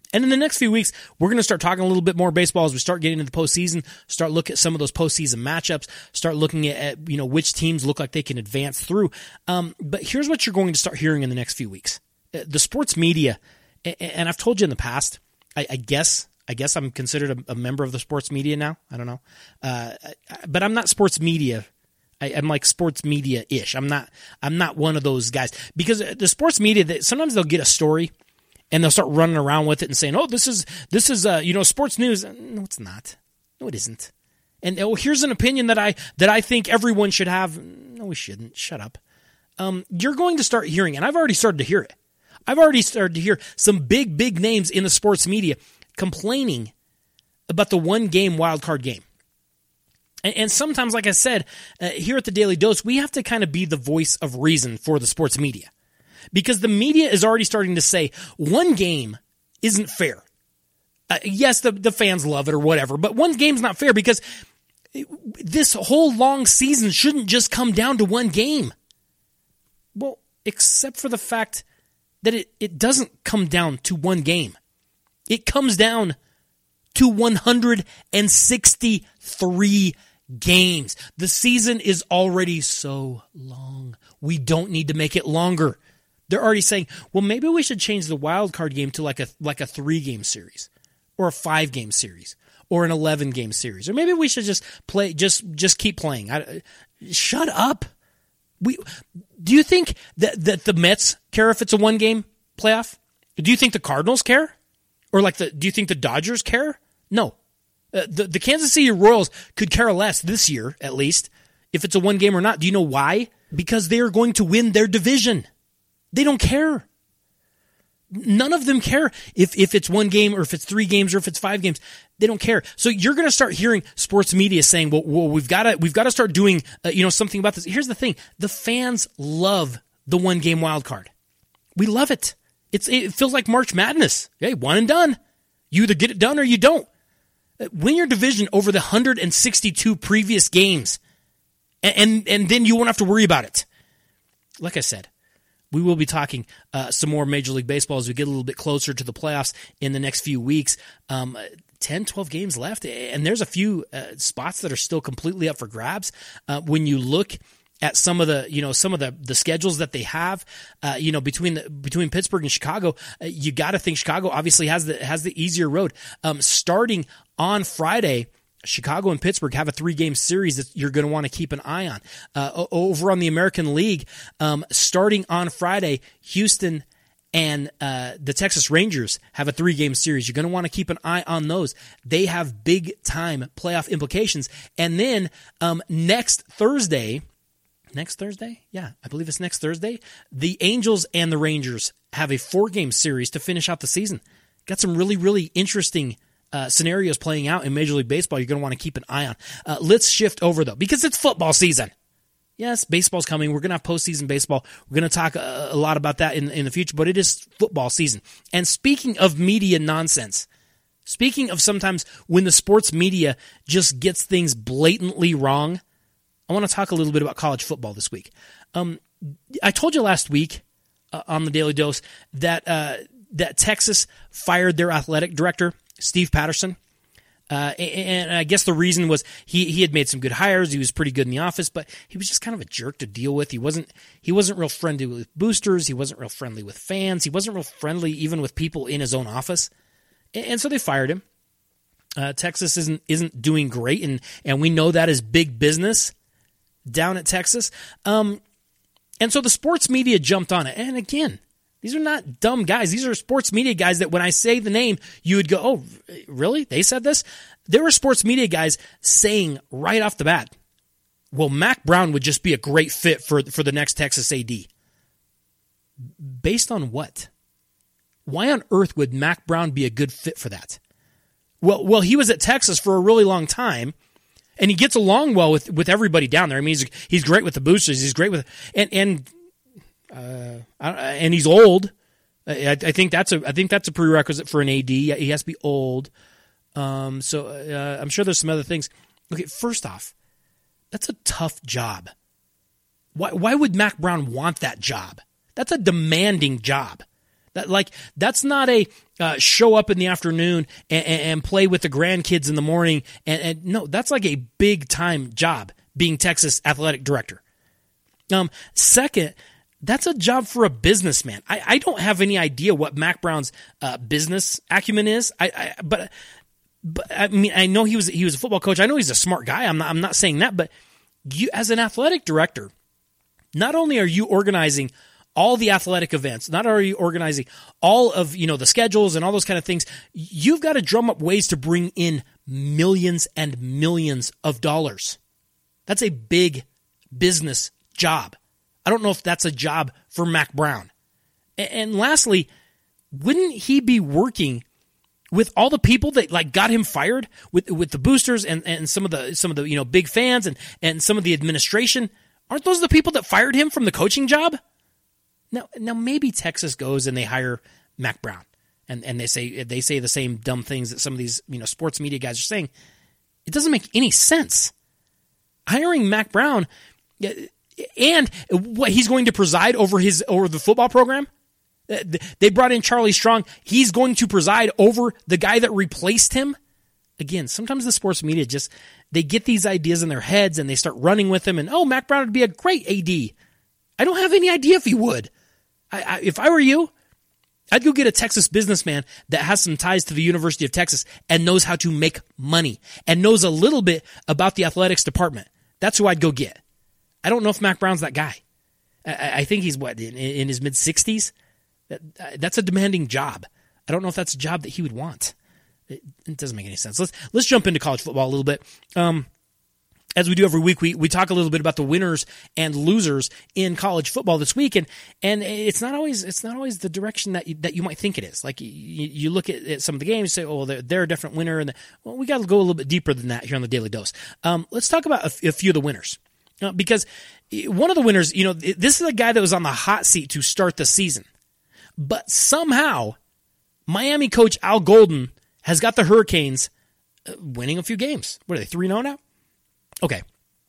Speaker 1: And in the next few weeks, we're going to start talking a little bit more baseball as we start getting into the postseason, start looking at some of those postseason matchups, start looking at, at you know, which teams look like they can advance through. Um, but here's what you're going to start hearing in the next few weeks. The sports media, and I've told you in the past, I, I guess I guess I'm considered a, a member of the sports media now. I don't know. Uh, but I'm not sports media. I, I'm like sports media-ish. I'm not I'm not one of those guys. Because the sports media, they, sometimes they'll get a story, and they'll start running around with it and saying, "Oh, this is this is uh, you know sports news." No, it's not. No, it isn't. And oh, here's an opinion that I that I think everyone should have. No, we shouldn't. Shut up. Um, you're going to start hearing, and I've already started to hear it. I've already started to hear some big, big names in the sports media complaining about the one-game wild card game. And, and sometimes, like I said, uh, here at the Daily Dose, we have to kind of be the voice of reason for the sports media. Because the media is already starting to say one game isn't fair. Uh, yes, the, the fans love it or whatever, but one game's not fair because this whole long season shouldn't just come down to one game. Well, except for the fact that it, it doesn't come down to one game. It comes down to one hundred sixty-three games. The season is already so long. We don't need to make it longer. They're already saying, well, maybe we should change the wild card game to like a like a three-game series or a five-game series or an eleven-game series. Or maybe we should just play, just just keep playing. I, shut up. We do you think that, that the Mets care if it's a one-game playoff? Do you think the Cardinals care? Or like the do you think the Dodgers care? No. Uh, the, the Kansas City Royals could care less this year, at least, if it's a one game or not. Do you know why? Because they are going to win their division. They don't care. None of them care if, if it's one game or if it's three games or if it's five games. They don't care. So you're going to start hearing sports media saying, well, well we've got to we've got to start doing uh, you know something about this. Here's the thing. The fans love the one-game wild card. We love it. It's It feels like March Madness. Hey, one and done. You either get it done or you don't. Win your division over the one hundred sixty-two previous games, and, and, and then you won't have to worry about it. Like I said, we will be talking uh, some more Major League Baseball as we get a little bit closer to the playoffs in the next few weeks. Um, ten, twelve games left, and there's a few uh, spots that are still completely up for grabs. Uh, when you look at some of the, you know, some of the, the schedules that they have, uh, you know, between the, between Pittsburgh and Chicago, uh, you got to think Chicago obviously has the has the easier road. Um, starting on Friday, Chicago and Pittsburgh have a three-game series that you're going to want to keep an eye on. Uh, over on the American League, um, starting on Friday, Houston and uh, the Texas Rangers have a three-game series. You're going to want to keep an eye on those. They have big-time playoff implications. And then um, next Thursday. Next Thursday? Yeah, I believe it's next Thursday. The Angels and the Rangers have a four-game series to finish out the season. Got some really, really interesting uh, scenarios playing out in Major League Baseball you're going to want to keep an eye on. Uh, let's shift over, though, because it's football season. Yes, baseball's coming. We're going to have postseason baseball. We're going to talk a, a lot about that in, in the future, but it is football season. And speaking of media nonsense, speaking of sometimes when the sports media just gets things blatantly wrong, I want to talk a little bit about college football this week. Um, I told you last week uh, on the Daily Dose that uh, that Texas fired their athletic director, Steve Patterson. Uh, and I guess the reason was he, he had made some good hires. He was pretty good in the office, but he was just kind of a jerk to deal with. He wasn't he wasn't real friendly with boosters. He wasn't real friendly with fans. He wasn't real friendly even with people in his own office. And, and so they fired him. Uh, Texas isn't isn't doing great, and and we know that is big business down at Texas. Um, and so the sports media jumped on it. And again, these are not dumb guys. These are sports media guys that when I say the name, you would go, oh, really? They said this? There were sports media guys saying right off the bat, well, Mack Brown would just be a great fit for, for the next Texas A D. Based on what? Why on earth would Mack Brown be a good fit for that? Well, well, he was at Texas for a really long time, and he gets along well with, with everybody down there. I mean, he's he's great with the boosters. He's great with and and uh, and he's old. I, I think that's a I think that's a prerequisite for an A D. He has to be old. Um, so uh, I'm sure there's some other things. Okay, first off, that's a tough job. Why why would Mack Brown want that job? That's a demanding job. That like that's not a uh, show up in the afternoon and, and, and play with the grandkids in the morning. And, and no, that's like a big time job being Texas athletic director. Um, second, that's a job for a businessman. I, I don't have any idea what Mack Brown's uh, business acumen is. I, I but but I mean I know he was he was a football coach. I know he's a smart guy. I'm not I'm not saying that, but you as an athletic director, not only are you organizing all the athletic events, not only are you organizing all of, you know, the schedules and all those kind of things, you've got to drum up ways to bring in millions and millions of dollars. That's a big business job. I don't know if that's a job for Mack Brown. And, and lastly, wouldn't he be working with all the people that like got him fired, with with the boosters and, and some of the some of the you know big fans and, and some of the administration? Aren't those the people that fired him from the coaching job? Now, now maybe Texas goes and they hire Mack Brown, and, and they say they say the same dumb things that some of these you know sports media guys are saying. It doesn't make any sense. Hiring Mack Brown, and what he's going to preside over his over the football program. They brought in Charlie Strong. He's going to preside over the guy that replaced him. Again, sometimes the sports media just they get these ideas in their heads and they start running with them. And oh, Mack Brown would be a great A D. I don't have any idea if he would. I, I, if I were you, I'd go get a Texas businessman that has some ties to the University of Texas and knows how to make money and knows a little bit about the athletics department. That's who I'd go get. I don't know if Mack Brown's that guy. I, I think he's, what, in, in his mid-sixties? That, that's a demanding job. I don't know if that's a job that he would want. It, it doesn't make any sense. Let's let's jump into college football a little bit. Um, As we do every week, we, we talk a little bit about the winners and losers in college football this week, and and it's not always it's not always the direction that you, that you might think it is. Like you, you look at, at some of the games, say, oh, they're, they're a different winner, and the, well, we got to go a little bit deeper than that here on the Daily Dose. Um, let's talk about a, a few of the winners, uh, because one of the winners, you know, this is a guy that was on the hot seat to start the season, but somehow Miami coach Al Golden has got the Hurricanes winning a few games. What are they, three and oh now? Okay.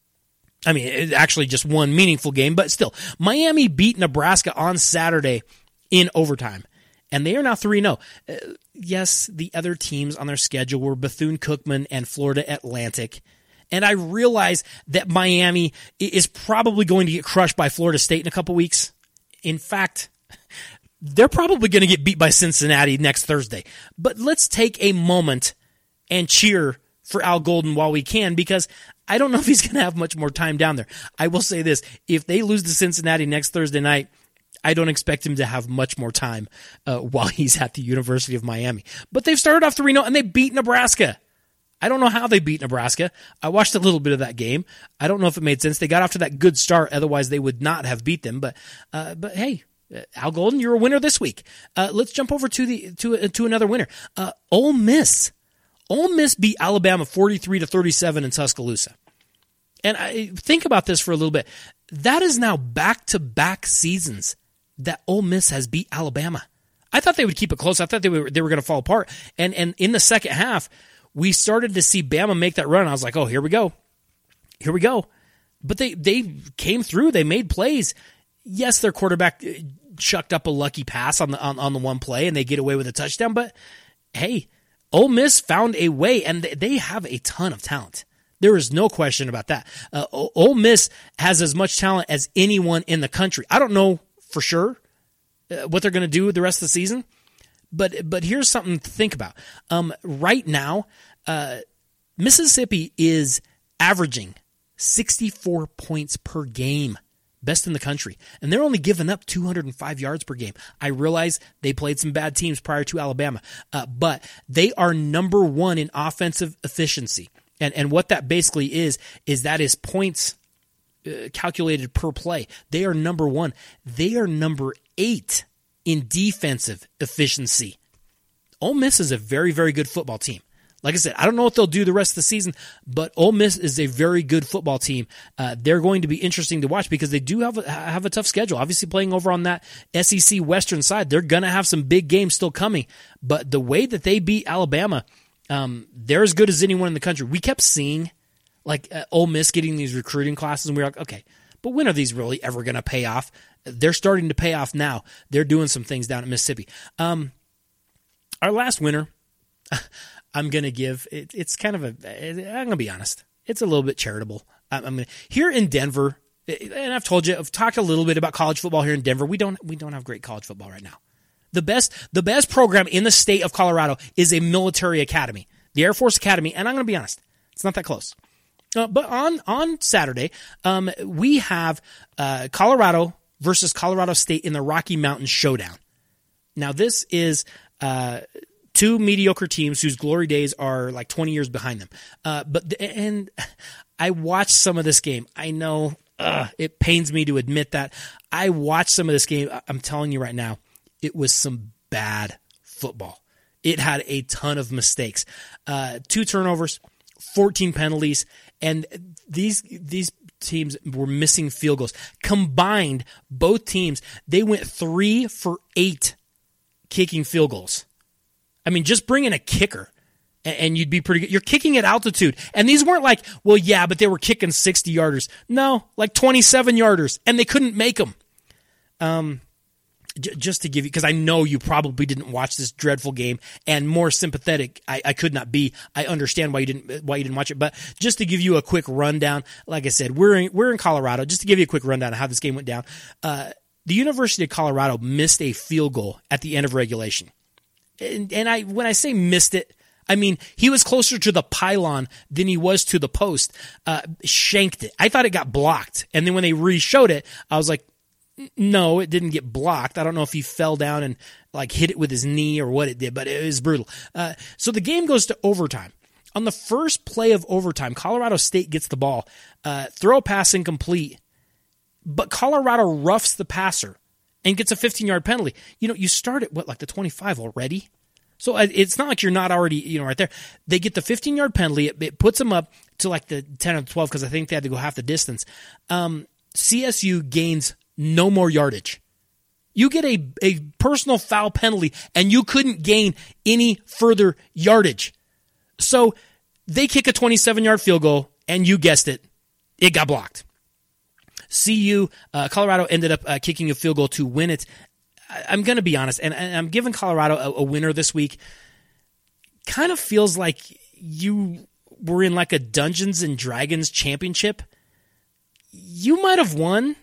Speaker 1: I mean, it actually just one meaningful game, but still. Miami beat Nebraska on Saturday in overtime, and they are now three and oh. Uh, yes, the other teams on their schedule were Bethune-Cookman and Florida Atlantic, and I realize that Miami is probably going to get crushed by Florida State in a couple weeks. In fact, they're probably going to get beat by Cincinnati next Thursday. But let's take a moment and cheer for Al Golden while we can, because I don't know if he's going to have much more time down there. I will say this, if they lose to Cincinnati next Thursday night, I don't expect him to have much more time uh, while he's at the University of Miami. But they've started off three and oh, and they beat Nebraska. I don't know how they beat Nebraska. I watched a little bit of that game. I don't know if it made sense. They got off to that good start, otherwise they would not have beat them. But uh, but hey, Al Golden, you're a winner this week. Uh, let's jump over to the to uh, to another winner. Uh, Ole Miss. Ole Miss beat Alabama forty-three to thirty-seven in Tuscaloosa. And I think about this for a little bit. That is now back-to-back seasons that Ole Miss has beat Alabama. I thought they would keep it close. I thought they were they were going to fall apart. And and in the second half, we started to see Bama make that run. I was like, oh, here we go. Here we go. But they they came through. They made plays. Yes, their quarterback chucked up a lucky pass on the on, on the one play, and they get away with a touchdown. But hey, Ole Miss found a way, and they have a ton of talent. There is no question about that. Uh, Ole Miss has as much talent as anyone in the country. I don't know for sure uh, what they're going to do the rest of the season, but but here's something to think about. Um, right now, uh, Mississippi is averaging sixty-four points per game, best in the country, and they're only giving up two hundred five yards per game. I realize they played some bad teams prior to Alabama, uh, but they are number one in offensive efficiency. And and what that basically is, is that is points uh, calculated per play. They are number one. They are number eight in defensive efficiency. Ole Miss is a very, very good football team. Like I said, I don't know what they'll do the rest of the season, but Ole Miss is a very good football team. Uh, they're going to be interesting to watch because they do have a, have a tough schedule. Obviously, playing over on that S E C Western side, they're going to have some big games still coming. But the way that they beat Alabama, Um, they're as good as anyone in the country. We kept seeing like uh, Ole Miss getting these recruiting classes, and we were like, okay, But when are these really ever going to pay off? They're starting to pay off now. They're doing some things down at Mississippi. Um, our last winner, I'm going to give, it, it's kind of a, I'm going to be honest, it's a little bit charitable. I'm, I'm gonna, here in Denver, and I've told you, I've talked a little bit about college football here in Denver. We don't, we don't have great college football right now. The best, the best program in the state of Colorado is a military academy, the Air Force Academy, and I'm going to be honest, it's not that close. Uh, but on, on Saturday, um, we have uh, Colorado versus Colorado State in the Rocky Mountain Showdown. Now, this is uh, two mediocre teams whose glory days are like twenty years behind them. Uh, but and I watched some of this game. I know uh, it pains me to admit that. I watched some of this game. I'm telling you right now, it was some bad football. It had a ton of mistakes. Uh, two turnovers, fourteen penalties, and these these teams were missing field goals. Combined, both teams, they went three for eight kicking field goals. I mean, just bring in a kicker, and you'd be pretty good. You're kicking at altitude. And these weren't like, well, yeah, but they were kicking sixty-yarders. No, like twenty-seven-yarders, and they couldn't make them. Um, j- just to give you, because I know you probably didn't watch this dreadful game, and more sympathetic I, I could not be. I understand why you didn't why you didn't watch it, but just to give you a quick rundown, like I said, we're in, we're in Colorado. Just to give you a quick rundown of how this game went down, uh, the University of Colorado missed a field goal at the end of regulation, and, and I when I say missed it, I mean he was closer to the pylon than he was to the post. Uh, shanked it. I thought it got blocked, and then when they re-showed it, I was like, no, it didn't get blocked. I don't know if he fell down and like hit it with his knee or what it did, but it was brutal. Uh, so the game goes to overtime. On the first play of overtime, Colorado State gets the ball, uh, throw pass incomplete, but Colorado roughs the passer and gets a fifteen-yard penalty. You know, you start at what, like the twenty-five already? So it's not like you're not already, you know, right there. They get the fifteen-yard penalty. It, it puts them up to like the ten or twelve because I think they had to go half the distance. Um, C S U gains no more yardage. You get a, a personal foul penalty, and you couldn't gain any further yardage. So they kick a twenty-seven-yard field goal, and you guessed it, it got blocked. C U, uh, Colorado ended up uh, kicking a field goal to win it. I, I'm going to be honest, and, and I'm giving Colorado a, a winner this week. Kind of feels like you were in like a Dungeons and Dragons championship. You might have won,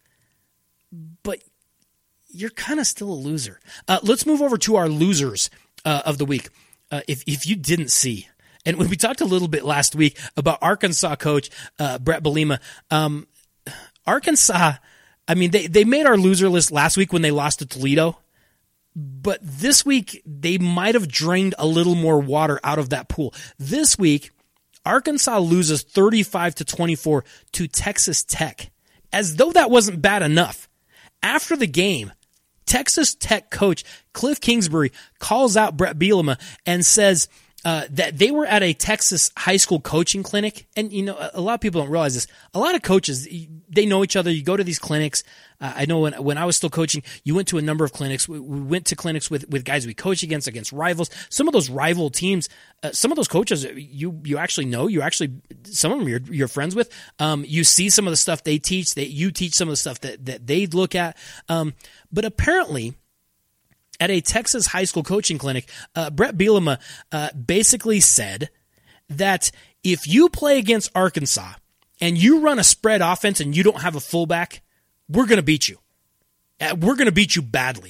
Speaker 1: but you're kind of still a loser. Uh, let's move over to our losers uh, of the week. Uh, if if you didn't see, and when we talked a little bit last week about Arkansas coach uh, Brett Bielema, um, Arkansas, I mean, they, they made our loser list last week when they lost to Toledo, but this week they might have drained a little more water out of that pool. This week, Arkansas loses thirty-five to twenty-four to Texas Tech, as though that wasn't bad enough. After the game, Texas Tech coach Cliff Kingsbury calls out Brett Bielema and says uh, that they were at a Texas high school coaching clinic. And, you know, a lot of people don't realize this. A lot of coaches, they know each other. You go to these clinics. Uh, I know when when I was still coaching, you went to a number of clinics. We, we went to clinics with, with guys we coach against, against rivals. Some of those rival teams, uh, some of those coaches you you actually know. You actually, some of them you're, you're friends with. Um, you see some of the stuff they teach. That you teach some of the stuff that, that they look at. Um, but apparently, at a Texas high school coaching clinic, uh, Brett Bielema uh, basically said that if you play against Arkansas and you run a spread offense and you don't have a fullback, we're going to beat you. Uh, we're going to beat you badly.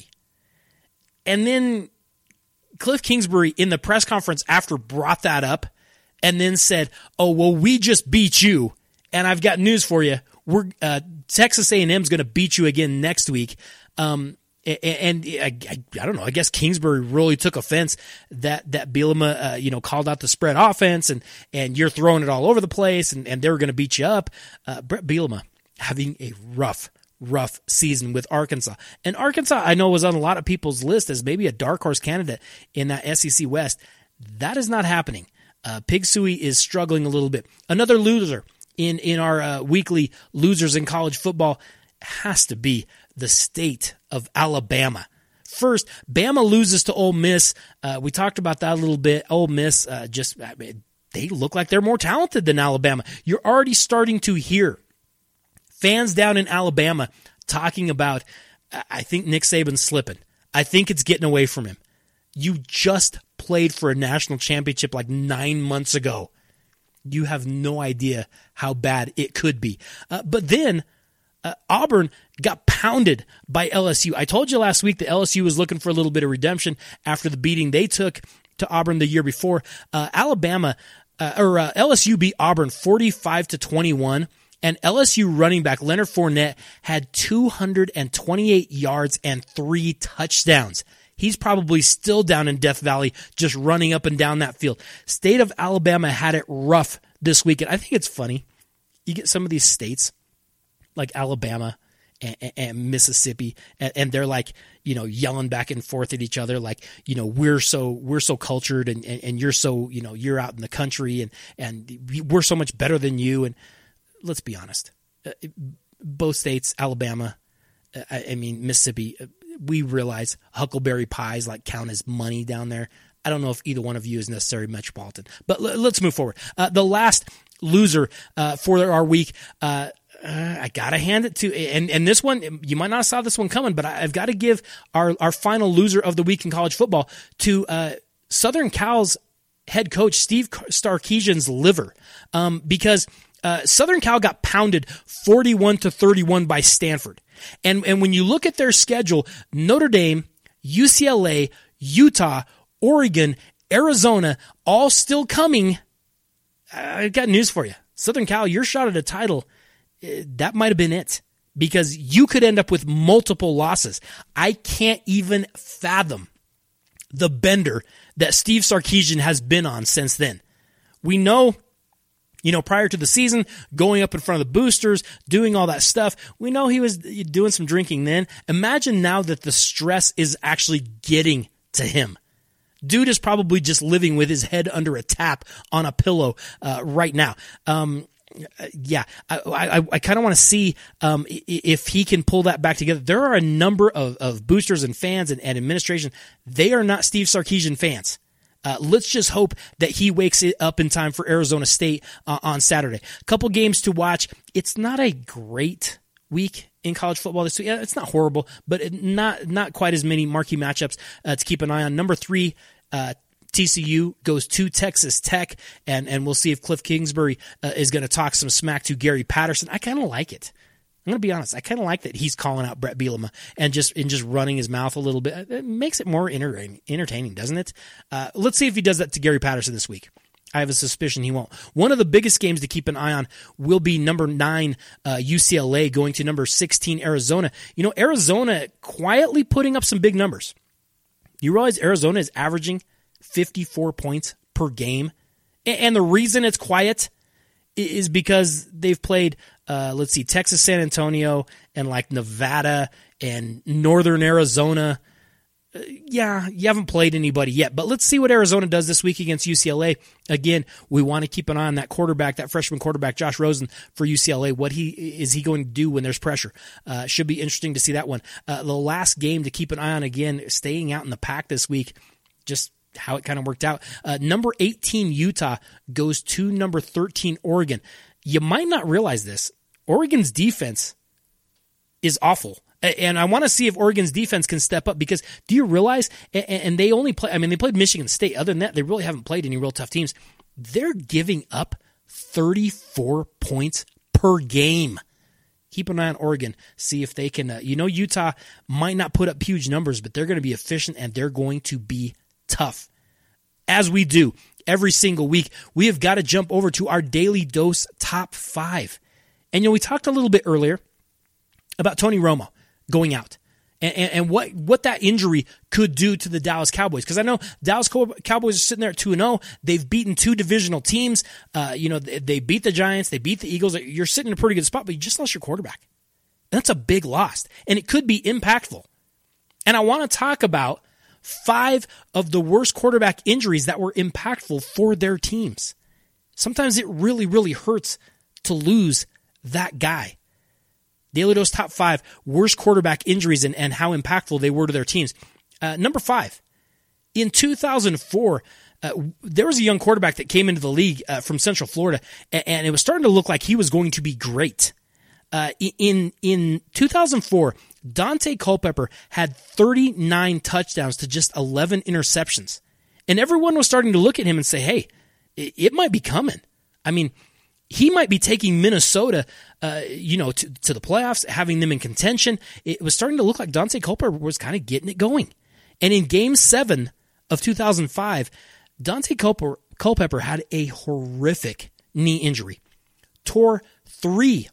Speaker 1: And then Cliff Kingsbury in the press conference after brought that up and then said, oh, well, we just beat you, and I've got news for you. We're uh, Texas A and M is going to beat you again next week. Um, and, and I, I, I don't know. I guess Kingsbury really took offense that that Bielema, uh, you know, called out the spread offense, and and you're throwing it all over the place, and, and they were going to beat you up. Uh, Brett Bielema having a rough, rough season with Arkansas, and Arkansas I know was on a lot of people's list as maybe a dark horse candidate in that S E C West. That is not happening. Uh, Pig Sooie is struggling a little bit. Another loser in in our uh, weekly losers in college football has to be the state of Alabama. First, Bama loses to Ole Miss. Uh, we talked about that a little bit. Ole Miss uh, just I mean, they look like they're more talented than Alabama. You're already starting to hear Fans down in Alabama talking about, I think Nick Saban's slipping. I think it's getting away from him. You just played for a national championship like nine months ago. You have no idea how bad it could be. Uh, but then uh, Auburn got pounded by L S U. I told you last week that L S U was looking for a little bit of redemption after the beating they took to Auburn the year before. Uh, Alabama uh, or uh, L S U beat Auburn forty-five to twenty-one, and L S U running back Leonard Fournette had two hundred twenty-eight yards and three touchdowns. He's probably still down in Death Valley just running up and down that field. State of Alabama had it rough this weekend. I think it's funny. You get some of these states like Alabama and, and, and Mississippi, and, and they're like, you know, yelling back and forth at each other, like, you know, we're so we're so cultured, and, and, and you're so, you know, you're out in the country, and and we're so much better than you. And let's be honest, both states, Alabama, I, I mean Mississippi, we realize Huckleberry Pies like count as money down there. I don't know if either one of you is necessarily metropolitan, but l- let's move forward. Uh, the last loser uh, for our week, uh, uh, I gotta hand it to, and and this one you might not have saw this one coming, but I, I've got to give our our final loser of the week in college football to uh, Southern Cal's head coach Steve Sarkisian's liver, um, because uh, Southern Cal got pounded forty-one to thirty-one by Stanford. And and when you look at their schedule, Notre Dame, U C L A, Utah, Oregon, Arizona, all still coming. I got news for you. Southern Cal, your shot at a title, that might have been it, because you could end up with multiple losses. I can't even fathom the bender that Steve Sarkisian has been on since then. We know, you know, prior to the season, going up in front of the boosters, doing all that stuff, we know he was doing some drinking then. Imagine now that the stress is actually getting to him. Dude is probably just living with his head under a tap on a pillow uh, right now. Um, yeah, I, I, I kind of want to see um, if he can pull that back together. There are a number of, of boosters and fans and, and administration. They are not Steve Sarkisian fans. Uh, let's just hope that he wakes it up in time for Arizona State uh, on Saturday. A couple games to watch. It's not a great week in college football this week. It's not horrible, but it not not quite as many marquee matchups uh, to keep an eye on. Number three, uh, T C U goes to Texas Tech, and, and we'll see if Cliff Kingsbury uh, is going to talk some smack to Gary Patterson. I kind of like it. I'm going to be honest. I kind of like that he's calling out Brett Bielema and just and just running his mouth a little bit. It makes it more entertaining, entertaining doesn't it? Uh, let's see if he does that to Gary Patterson this week. I have a suspicion he won't. One of the biggest games to keep an eye on will be number nine uh, U C L A going to number sixteen Arizona. You know, Arizona quietly putting up some big numbers. You realize Arizona is averaging fifty-four points per game, and the reason it's quiet is because they've played, uh, let's see, Texas, San Antonio, and like Nevada and Northern Arizona. Uh, yeah, you haven't played anybody yet, but let's see what Arizona does this week against U C L A. Again, we want to keep an eye on that quarterback, that freshman quarterback, Josh Rosen for U C L A. What he is he going to do when there's pressure? Uh, should be interesting to see that one. Uh, the last game to keep an eye on, again, staying out in the pack this week, just how it kind of worked out. Uh, number eighteen, Utah, goes to number thirteen, Oregon. You might not realize this. Oregon's defense is awful. And I want to see if Oregon's defense can step up, because do you realize, and they only play, I mean, they played Michigan State. Other than that, they really haven't played any real tough teams. They're giving up thirty-four points per game. Keep an eye on Oregon. See if they can, uh, you know, Utah might not put up huge numbers, but they're going to be efficient and they're going to be tough. As we do every single week, we have got to jump over to our Daily Dose Top five. And, you know, we talked a little bit earlier about Tony Romo going out and, and, and what, what that injury could do to the Dallas Cowboys. Because I know Dallas Cowboys are sitting there at two and oh. They've beaten two divisional teams. Uh, you know, they, they beat the Giants. They beat the Eagles. You're sitting in a pretty good spot, but you just lost your quarterback. And that's a big loss. And it could be impactful. And I want to talk about five of the worst quarterback injuries that were impactful for their teams. Sometimes it really, really hurts to lose that guy. Daily Dose Top five worst quarterback injuries and, and how impactful they were to their teams. Uh, number five, in two thousand four, uh, there was a young quarterback that came into the league uh, from Central Florida, and, and it was starting to look like he was going to be great. Uh, in in two thousand four, Daunte Culpepper had thirty-nine touchdowns to just eleven interceptions. And everyone was starting to look at him and say, hey, it, it might be coming. I mean, he might be taking Minnesota, uh, you know, to, to the playoffs, having them in contention. It was starting to look like Daunte Culpepper was kind of getting it going. And in Game seven of two thousand five, Daunte Culpepper, Culpepper had a horrific knee injury. Tore three,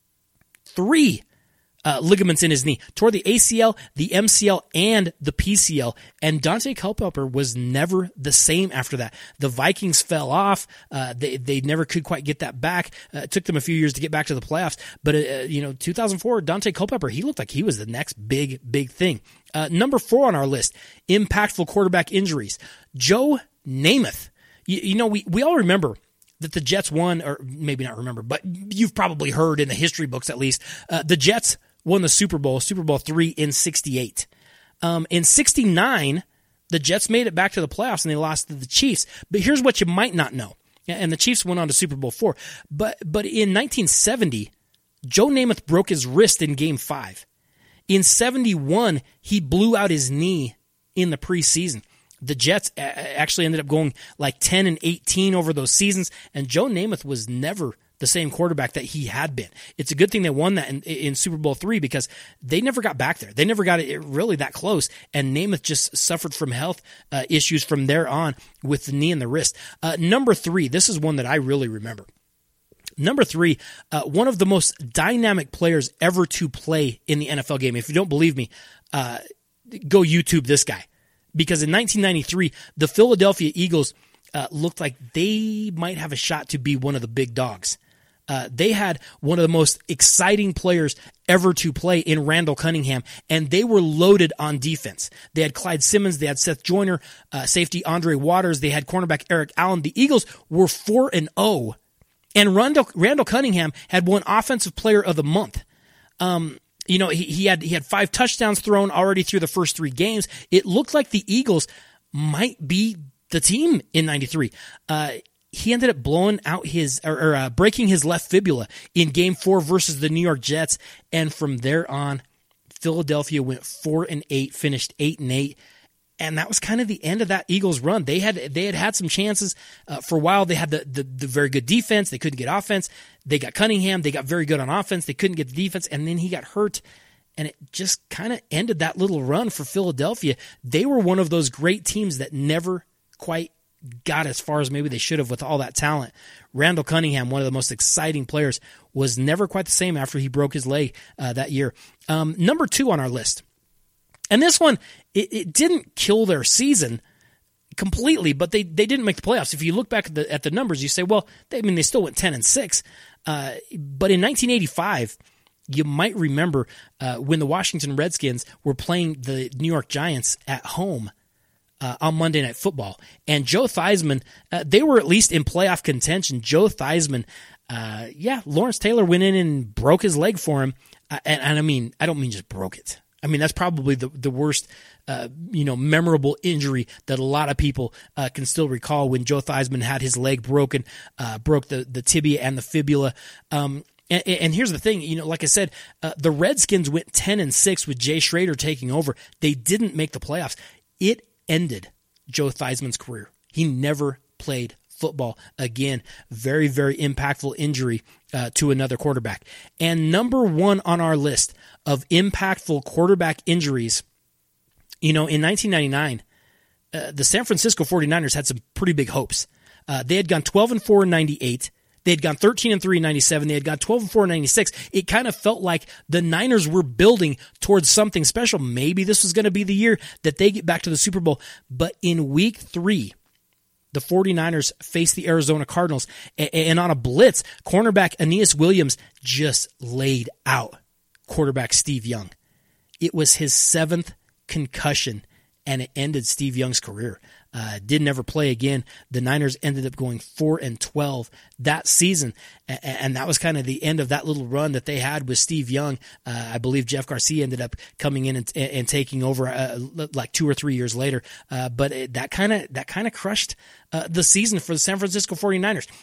Speaker 1: three uh, ligaments in his knee. Tore the A C L, the M C L, and the P C L. And Daunte Culpepper was never the same after that. The Vikings fell off. Uh, they they never could quite get that back. Uh, it took them a few years to get back to the playoffs. But, uh, you know, two thousand four, Daunte Culpepper, he looked like he was the next big, big thing. Uh, number four on our list, impactful quarterback injuries. Joe Namath. You, you know, we, we all remember that the Jets won, or maybe not remember, but you've probably heard in the history books at least, uh, the Jets won the Super Bowl, Super Bowl three in sixty-eight. Um, in sixty-nine, the Jets made it back to the playoffs and they lost to the Chiefs. But here's what you might not know. And the Chiefs went on to Super Bowl four. But, but in nineteen seventy, Joe Namath broke his wrist in Game five. In seventy-one, he blew out his knee in the preseason. The Jets actually ended up going like ten and eighteen over those seasons, and Joe Namath was never the same quarterback that he had been. It's a good thing they won that in, in Super Bowl three because they never got back there. They never got it really that close, and Namath just suffered from health uh, issues from there on with the knee and the wrist. Uh, number three, this is one that I really remember. Number three, uh, one of the most dynamic players ever to play in the N F L game. If you don't believe me, uh, go YouTube this guy. Because in nineteen ninety-three, the Philadelphia Eagles uh, looked like they might have a shot to be one of the big dogs. Uh, they had one of the most exciting players ever to play in Randall Cunningham, and they were loaded on defense. They had Clyde Simmons, they had Seth Joyner, uh, safety Andre Waters, they had cornerback Eric Allen. The Eagles were four and oh, and Randall, Randall Cunningham had won Offensive Player of the Month. Um, You know, he, he had he had five touchdowns thrown already through the first three games. It looked like the Eagles might be the team in ninety-three. Uh, he ended up blowing out his or, or uh, breaking his left fibula in Game Four versus the New York Jets, and from there on, Philadelphia went four and eight, finished eight and eight. And that was kind of the end of that Eagles run. They had they had had some chances uh, for a while. They had the, the the very good defense. They couldn't get offense. They got Cunningham. They got very good on offense. They couldn't get the defense, and then he got hurt, and it just kind of ended that little run for Philadelphia. They were one of those great teams that never quite got as far as maybe they should have with all that talent. Randall Cunningham, one of the most exciting players, was never quite the same after he broke his leg uh, that year. Um, number two on our list. And this one, it, it didn't kill their season completely, but they, they didn't make the playoffs. If you look back at the, at the numbers, you say, well, they, I mean, they still went ten and six. Uh, but in nineteen eighty-five, you might remember uh, when the Washington Redskins were playing the New York Giants at home uh, on Monday Night Football. And Joe Theismann, uh, they were at least in playoff contention. Joe Theismann, uh, yeah, Lawrence Taylor went in and broke his leg for him. Uh, and, and I mean, I don't mean just broke it. I mean, that's probably the, the worst, uh, you know, memorable injury that a lot of people uh, can still recall when Joe Theismann had his leg broken, uh, broke the, the tibia and the fibula. Um, and, and here's the thing, you know, like I said, uh, the Redskins went ten and six with Jay Schrader taking over. They didn't make the playoffs. It ended Joe Theismann's career. He never played football again. Very, very impactful injury uh, to another quarterback. And number one on our list of impactful quarterback injuries, you know, in nineteen ninety-nine, uh, the San Francisco forty-niners had some pretty big hopes. Uh, they had gone twelve and four in ninety-eight. They had gone thirteen and three in ninety-seven. They had gone twelve and four in ninety-six. It kind of felt like the Niners were building towards something special. Maybe this was going to be the year that they get back to the Super Bowl. But in week three, the forty-niners faced the Arizona Cardinals, and on a blitz, cornerback Aeneas Williams just laid out quarterback Steve Young. It was his seventh concussion, and it ended Steve Young's career. Uh, didn't ever play again. The Niners ended up going four and twelve that season, and that was kind of the end of that little run that they had with Steve Young. Uh, I believe Jeff Garcia ended up coming in and, and taking over uh, like two or three years later. Uh, but it, that kind of that kind of crushed uh, the season for the San Francisco forty-niners.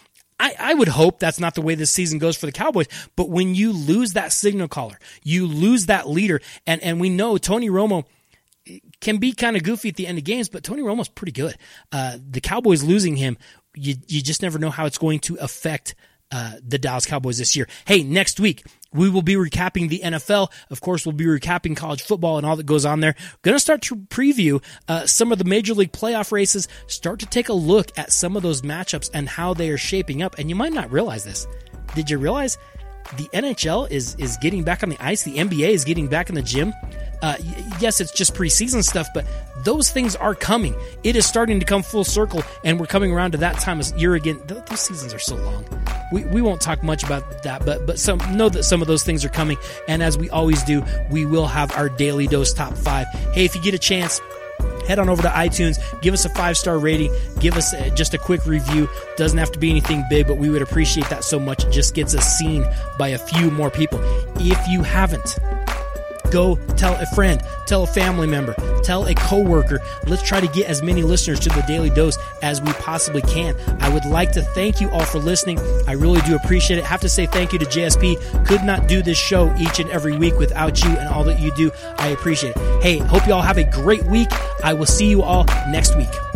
Speaker 1: I, I would hope that's not the way this season goes for the Cowboys. But when you lose that signal caller, you lose that leader, and, and we know Tony Romo can be kind of goofy at the end of games, but Tony Romo's pretty good. Uh, the Cowboys losing him, you you just never know how it's going to affect uh, the Dallas Cowboys this year. Hey, next week, we will be recapping the N F L. Of course, we'll be recapping college football and all that goes on there. Going to start to preview uh, some of the Major League playoff races, start to take a look at some of those matchups and how they are shaping up. And you might not realize this. Did you realize the N H L is is getting back on the ice? The N B A is getting back in the gym. Uh, yes, it's just preseason stuff, but those things are coming. It is starting to come full circle, and we're coming around to that time of year again. Those seasons are so long. We we won't talk much about that, but but some know that some of those things are coming. And as we always do, we will have our Daily Dose Top five. Hey, if you get a chance, head on over to iTunes, give us a five-star rating, give us a, just a quick review. Doesn't have to be anything big, but we would appreciate that so much. It just gets us seen by a few more people. If you haven't, go tell a friend, tell a family member, tell a coworker. Let's try to get as many listeners to the Daily Dose as we possibly can. I would like to thank you all for listening. I really do appreciate it. I have to say thank you to J S P. Could not do this show each and every week without you and all that you do. I appreciate it. Hey, hope you all have a great week. I will see you all next week.